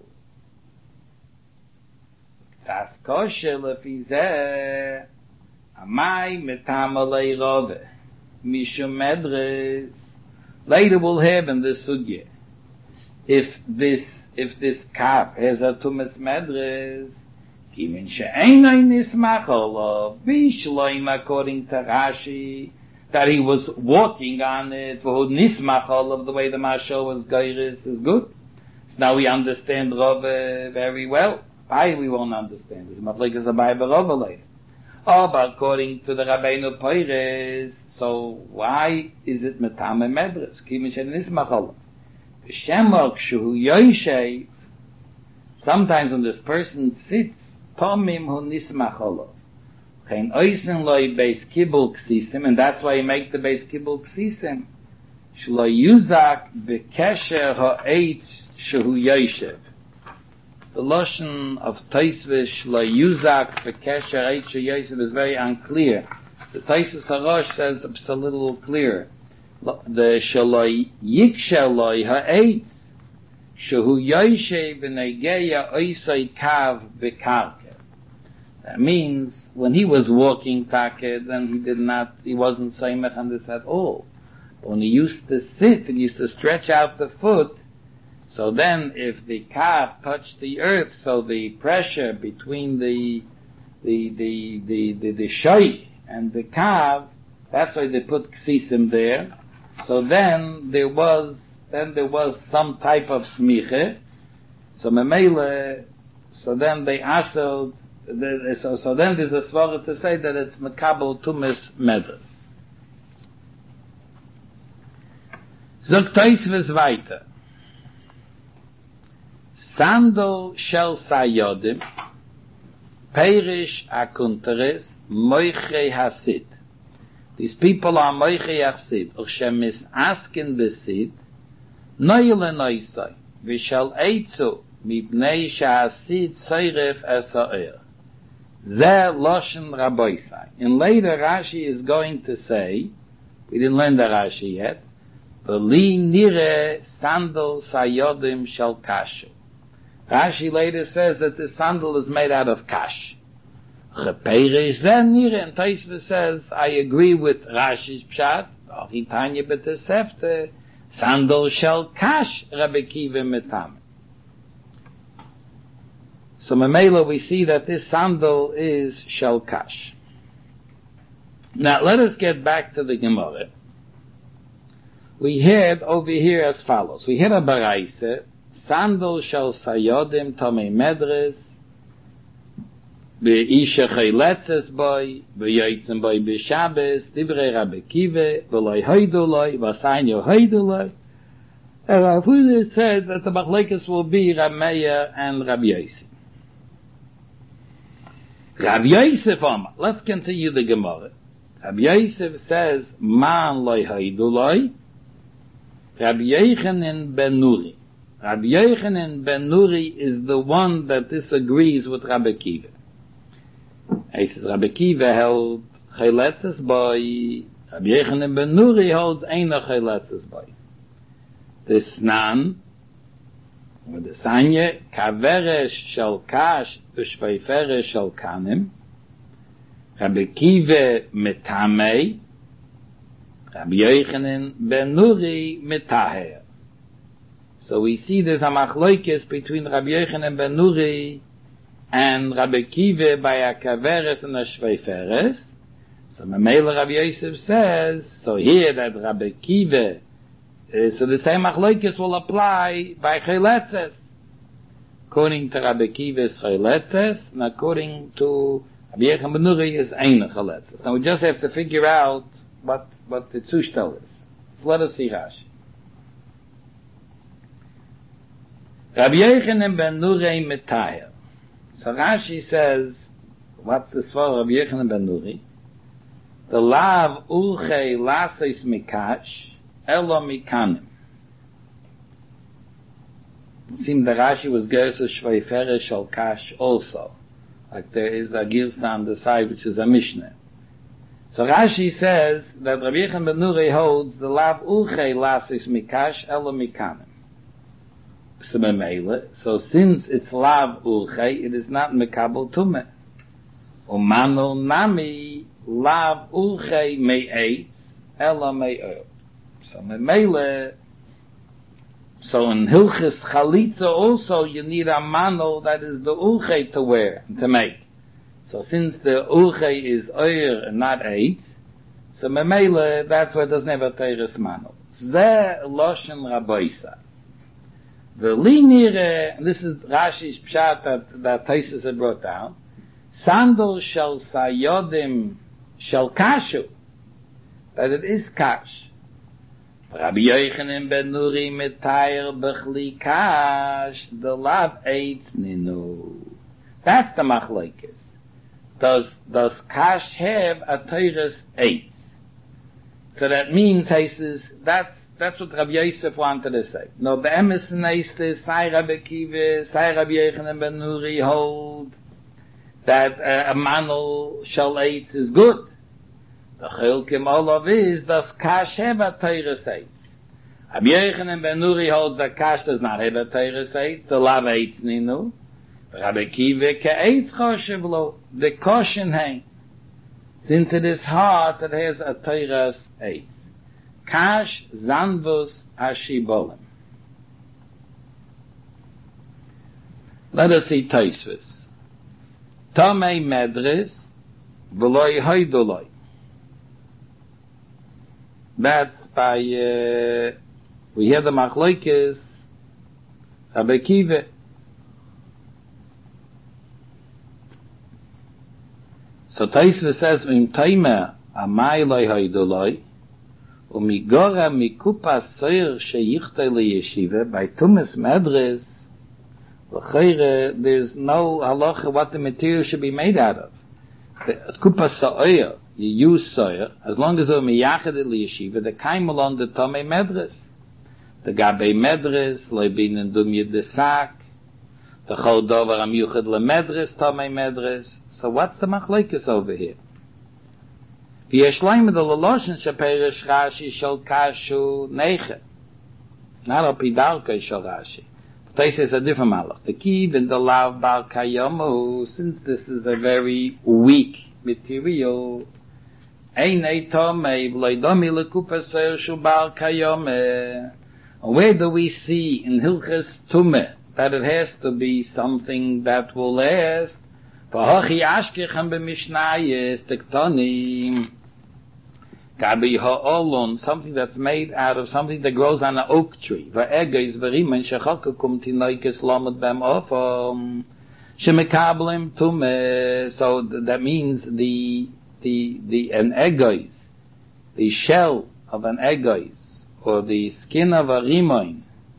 Das Kosher Lefizeh, Amai Metam Alei Rove, Mishum Medres. Later we'll have in this sugya, if this calf has a Tumas Medres, even she'einay nismach olav, bishloim according to Rashi, that he was walking on it, for nismach olav, the way the Mashal was geiris is good. So now we understand Rove very well. Why we won't understand? It's not like it's a Bible Rove later. Oh, but according to the Rabbeinu Peiris, so why is it metame medres? Even she'einay nismach olav. B'shemok shehu yoyshev, sometimes when this person sits, Tomim hu nismach olav. Kein oisen loy beis kibul ksisim, and that's why he make the beis kibul ksisim. Shlo yuzak bekesher ha'etz shehu yoshev. The lashon of Tosfos shlo yuzak bekesher ha'etz shehu yoshev is very unclear. The Tosfos Harosh says it's a little clearer. The shlo yiksher loy ha'etz shehu yoshev v'negeya oisay kav bekarka. That means when he was walking taked, then he wasn't saimach on this at all. But when he used to sit and used to stretch out the foot, so then if the calf touched the earth, so the pressure between the shaykh and the calf, that's why they put ksisim there. So then there was some type of smiche. So memele, so then they asked, so then there's a svara to say that it's mekabel tumis medres. Zog Tosfos weiter. Sandal shel sayodim, perish akunteres, moiche hasid. These people are moiche hasid, or shemis askin besid, noile noisai, vishal eitzu, mibnei shahasid soiref esoer. Zeh loshen raboisai. And later Rashi is going to say, we didn't learn the Rashi yet, V'li nire sandal sayodim shel kashu. Rashi later says that the sandal is made out of kash. Cheperish zeh nire, and Tosfos says, I agree with Rashi's pshat, Hitanya b'tesefte, sandal shel kash Rabbi Kiva metame. So Memela, we see that this sandal is shel kash. Now let us get back to the Gemara. We had over here as follows. We had a baraisa, sandal shel sayodim tomei medres, be'isha chayletzes boy, be'yoytzem boy b'shabes, divrei Rabbi Kiva, v'loi hoiduloi, v'asayin hoiduloi. And Rav Huda said that the machlekes will be Rav Meir and Rabbi Yosef. Rabbi Yosef Omar, let's continue the Gemara. Rabbi Yosef says, man loi hoiduloi, Rabbi Yochanan ben Nuri. Rabbi Yochanan ben Nuri is the one that disagrees with Rabbi Kiva. He says Rabbi Kiva held chayletzes boy. Rabbi Yochanan ben Nuri holds eina chayletzes boy. The snan, with the sanya, kaveresh shel kash v'shveiferesh shel kanim. Rabbi Kiva metamei. Rabbi Yochanan ben Nuri mitaher. So we see there's a machlokes between Rabbi Yochanan ben Nuri and Rabbi Kiva by a kaveres and a shveiferes. So Memela Rabbi Yosef says, so here that Rabbi Kiva, so the same machlokes will apply by chayletzes. According to Rabbi Kiva's chayletzes, and according to Rabbi Yochanan ben Nuri is ein chayletzes. Now we just have to figure out what the Zushtel is. Let us see Rashi. Rabbi Yochanan ben Nuri metayer. So Rashi says, what's the svar of Rabbi Yochanan ben Nuri? The lav ulchei lasis mikash, elo mikanim. It seemed that Rashi was gersa shveiferes shel kash also. Like there is a girsa on the side which is a Mishnah. So Rashi says that Rabbi Yochanan ben Nuri holds the lav ulchei lasis mikash elo mikanim. So since it's lav ulchei, it is not mekabel tumeh. Umanu nami lav ulchei me'etz elo me'oil. So memele, so in hilchis chalitza also you need a mano that is the ulchei to wear, to make. So since the ulchei is oir and not eitz, so memele, that's why it doesn't have a teres mano. Zeh loshen raboisa. The linire, this is Rashi's pshat that Tosfos had brought down, sandal shel sayodim shel kashu, that it is kash. Rabbi Yochanan ben Nuri metayer b'chli kash, the lav eitz ninu. That's the machlokes. Does kash have a teres eitz? So that means, he says, that's what Rabbi Yosef wanted to say. No, the emes neiste, Sai Rabbi Kiva, Sai Rabbi Yochanan ben Nuri hold that a manol shel eitz is good. The chilkim olav is, does kash have a teres eitz? Rabbi Yochanan ben Nuri holds that kash does not have a teres eitz, the lav eitz ninu. Rabbi Kiva ke eitz choshev lo, the koshen hang. Since it is hard, it has a teres eitz. Kash zanvus ashibolim. Let us see Tosfos. Tomei medres v'loi hoiduloi. That's by we hear the machlokes Rabbi Kiva. So Taisva says, "Im taima amai loy haydoloi, umigora mikupa soyer sheyichtei leyeshiva by tumas medres." There's no halacha what the material should be made out of. The kupa soyer, you use soyer as long as they're miyachad leyeshiva. The kaim along the tomei medres, the gabei medres leibin and dum yedesak. The chol dover am yuchad lemedres tomei medres. So what's the machlokes over here? V'yeshleim the leloshen sheperish Rashi shel kashu neche. Not a pidalka shel Rashi. This is a different malach. The kiv in the lav bar kayomu, since this is a very weak material, einei tomei v'leidomi lekupa seir shel bar kayome. Where do we see in Hilches Tumeh that it has to be something that will last? V'hochi ashkechem b'mishnayis tektonim. Gabi ha'olon, something that's made out of something that grows on an oak tree. V'egeiz v'rimen shechokakum tinoikes lomad bem ofom. Shemekablim tumeh. So that means an egeiz, the shell of an egeiz, or the skin of a rimon,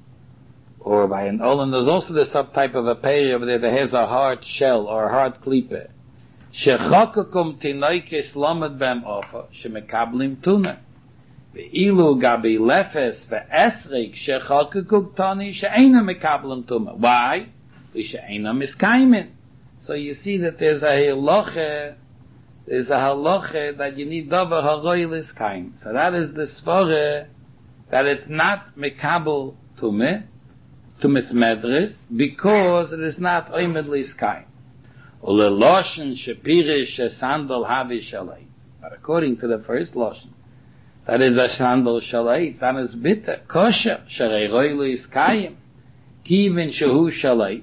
or by an olon, there's also the subtype of a peri over there that has a hard shell or a hard klippe. Shechokakum tinoikes lomad bem ofo, shemekablim tuna. Ve'ilu gabi lefes ve'esrik shechokakum tani she'ena mekablim tuma. Why? She'ena miskaimin. So you see that there's a halacha that you need davar haroilis kaim. So that is the svara that it's not mekabel tume medres, because it is not oimedlis kaim. Uleloshen shepirish sandal havi shalait. But according to the first loshen, that is a sandal shalait, that is bitter, kosher, sharei roilis kaim, kivin shehu shalait.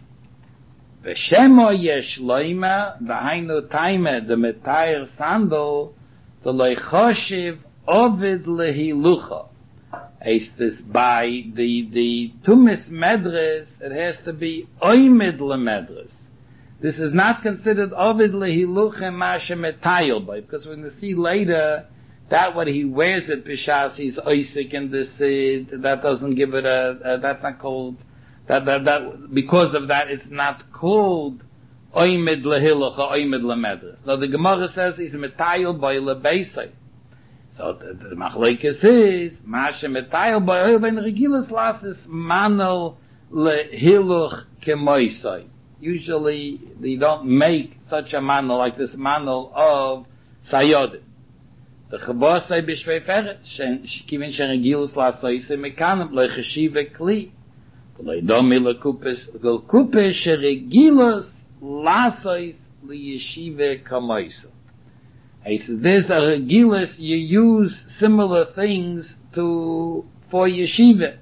V'shemo yesh loima, v'hainu taime, the metayr sandal, the loichoshiv ovid lehilucha. It's this by the tumis medres, it has to be oimid lemedres. This is not considered ovid lehilucha masha metayl by, because we're going to see later that what he wears at Bishas, he's oisik in the sid, that doesn't give it that's not called, that because of that it's not called oimid lehilucha, oimid lemedres. Now the Gemara says he's metayl by lebeisai. So the machlokes is masha metayl by ben regilas lasis manel lehiluch kemoisai. Usually they don't make such a manel like this manel of sayodim. The chabosai b'shvei feret kivin sheregilas lasoise mekanem lecheshive kli v'leidomi lekupes sheregilas lasois liyeshive kamoisa. He says, there's a regilas, you use similar things for yeshiva.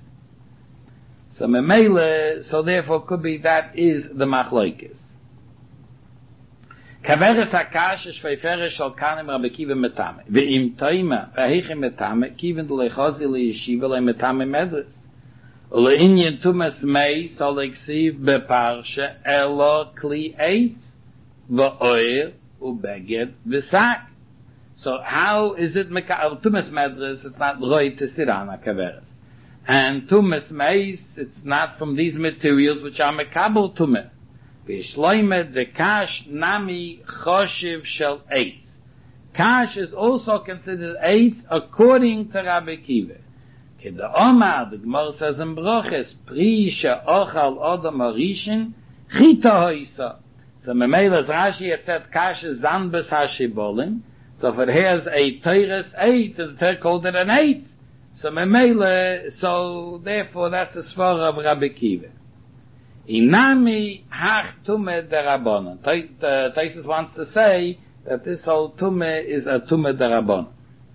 So memele, so therefore could be that is the machlokes. Kaveres hakash shveiferes shal kanem Rabbi Kiva metame. Ve'im toima v'heichim metame kivin lechazi leyeshiva lemetame medres. Ule'inyin tumas mei sol eksiv beparsha elo kli eit v'oir ubeged v'sak. So how is it tumas medres? It's not roy to sit on a kaveres. And tumas meis, it's not from these materials which are mekabel tumah. V'shloimed the kash nami choshev shel eitz. Kash is also considered eitz according to Rabbi Kiva. Keda Omar, the Gemara says in Broches, pri she'ochal odom arishin chita hoisa. So Memeilas Rashi had said kash is zanbes hashibolim. So if it has a teires eitz, it's called it an eitz. So Memele, so therefore that's the svara of Rabbi Kiva. Inami hach tume derabonon. Taisus wants to say that this whole tume is a tume derabonon.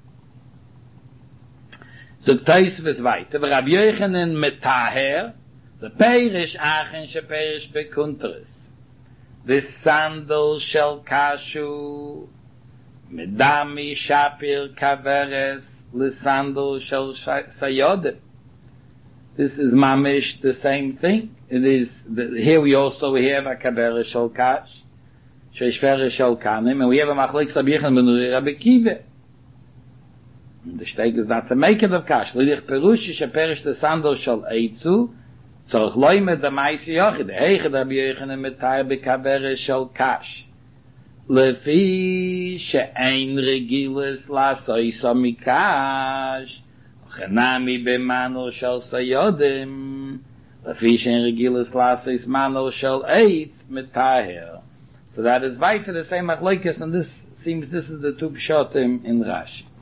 So Taisus is weiter. Rabbi Yochanan metaher, the perish achen she perish bekunteres. This sandal shel kashu, medami shapir kaveres, Lisandal shel sayode. This is mamish the same thing. It is here we also have a kabera shel kash Sheish Perish Shel Kanim, and we have a Machlokes Rabbi Yochanan ben Rabbi Akiva. The Shteg is not to make it of Kash. Lidich Perush is a Perish the Sandal Shel Eitzu, Tzorch Loime the Maisi Yochid, Eichad Rabbi Yochanan Metai Bekaberesh Shel Kash. Lefi she'ein regilis lasoisa mikash, Chanami b'mano shel sayodim, Lefi she'ein regilis lasois mano shel eitz mitaher. So that is weiter the same machlokes, and this seems this is the two pshatim in Rashi.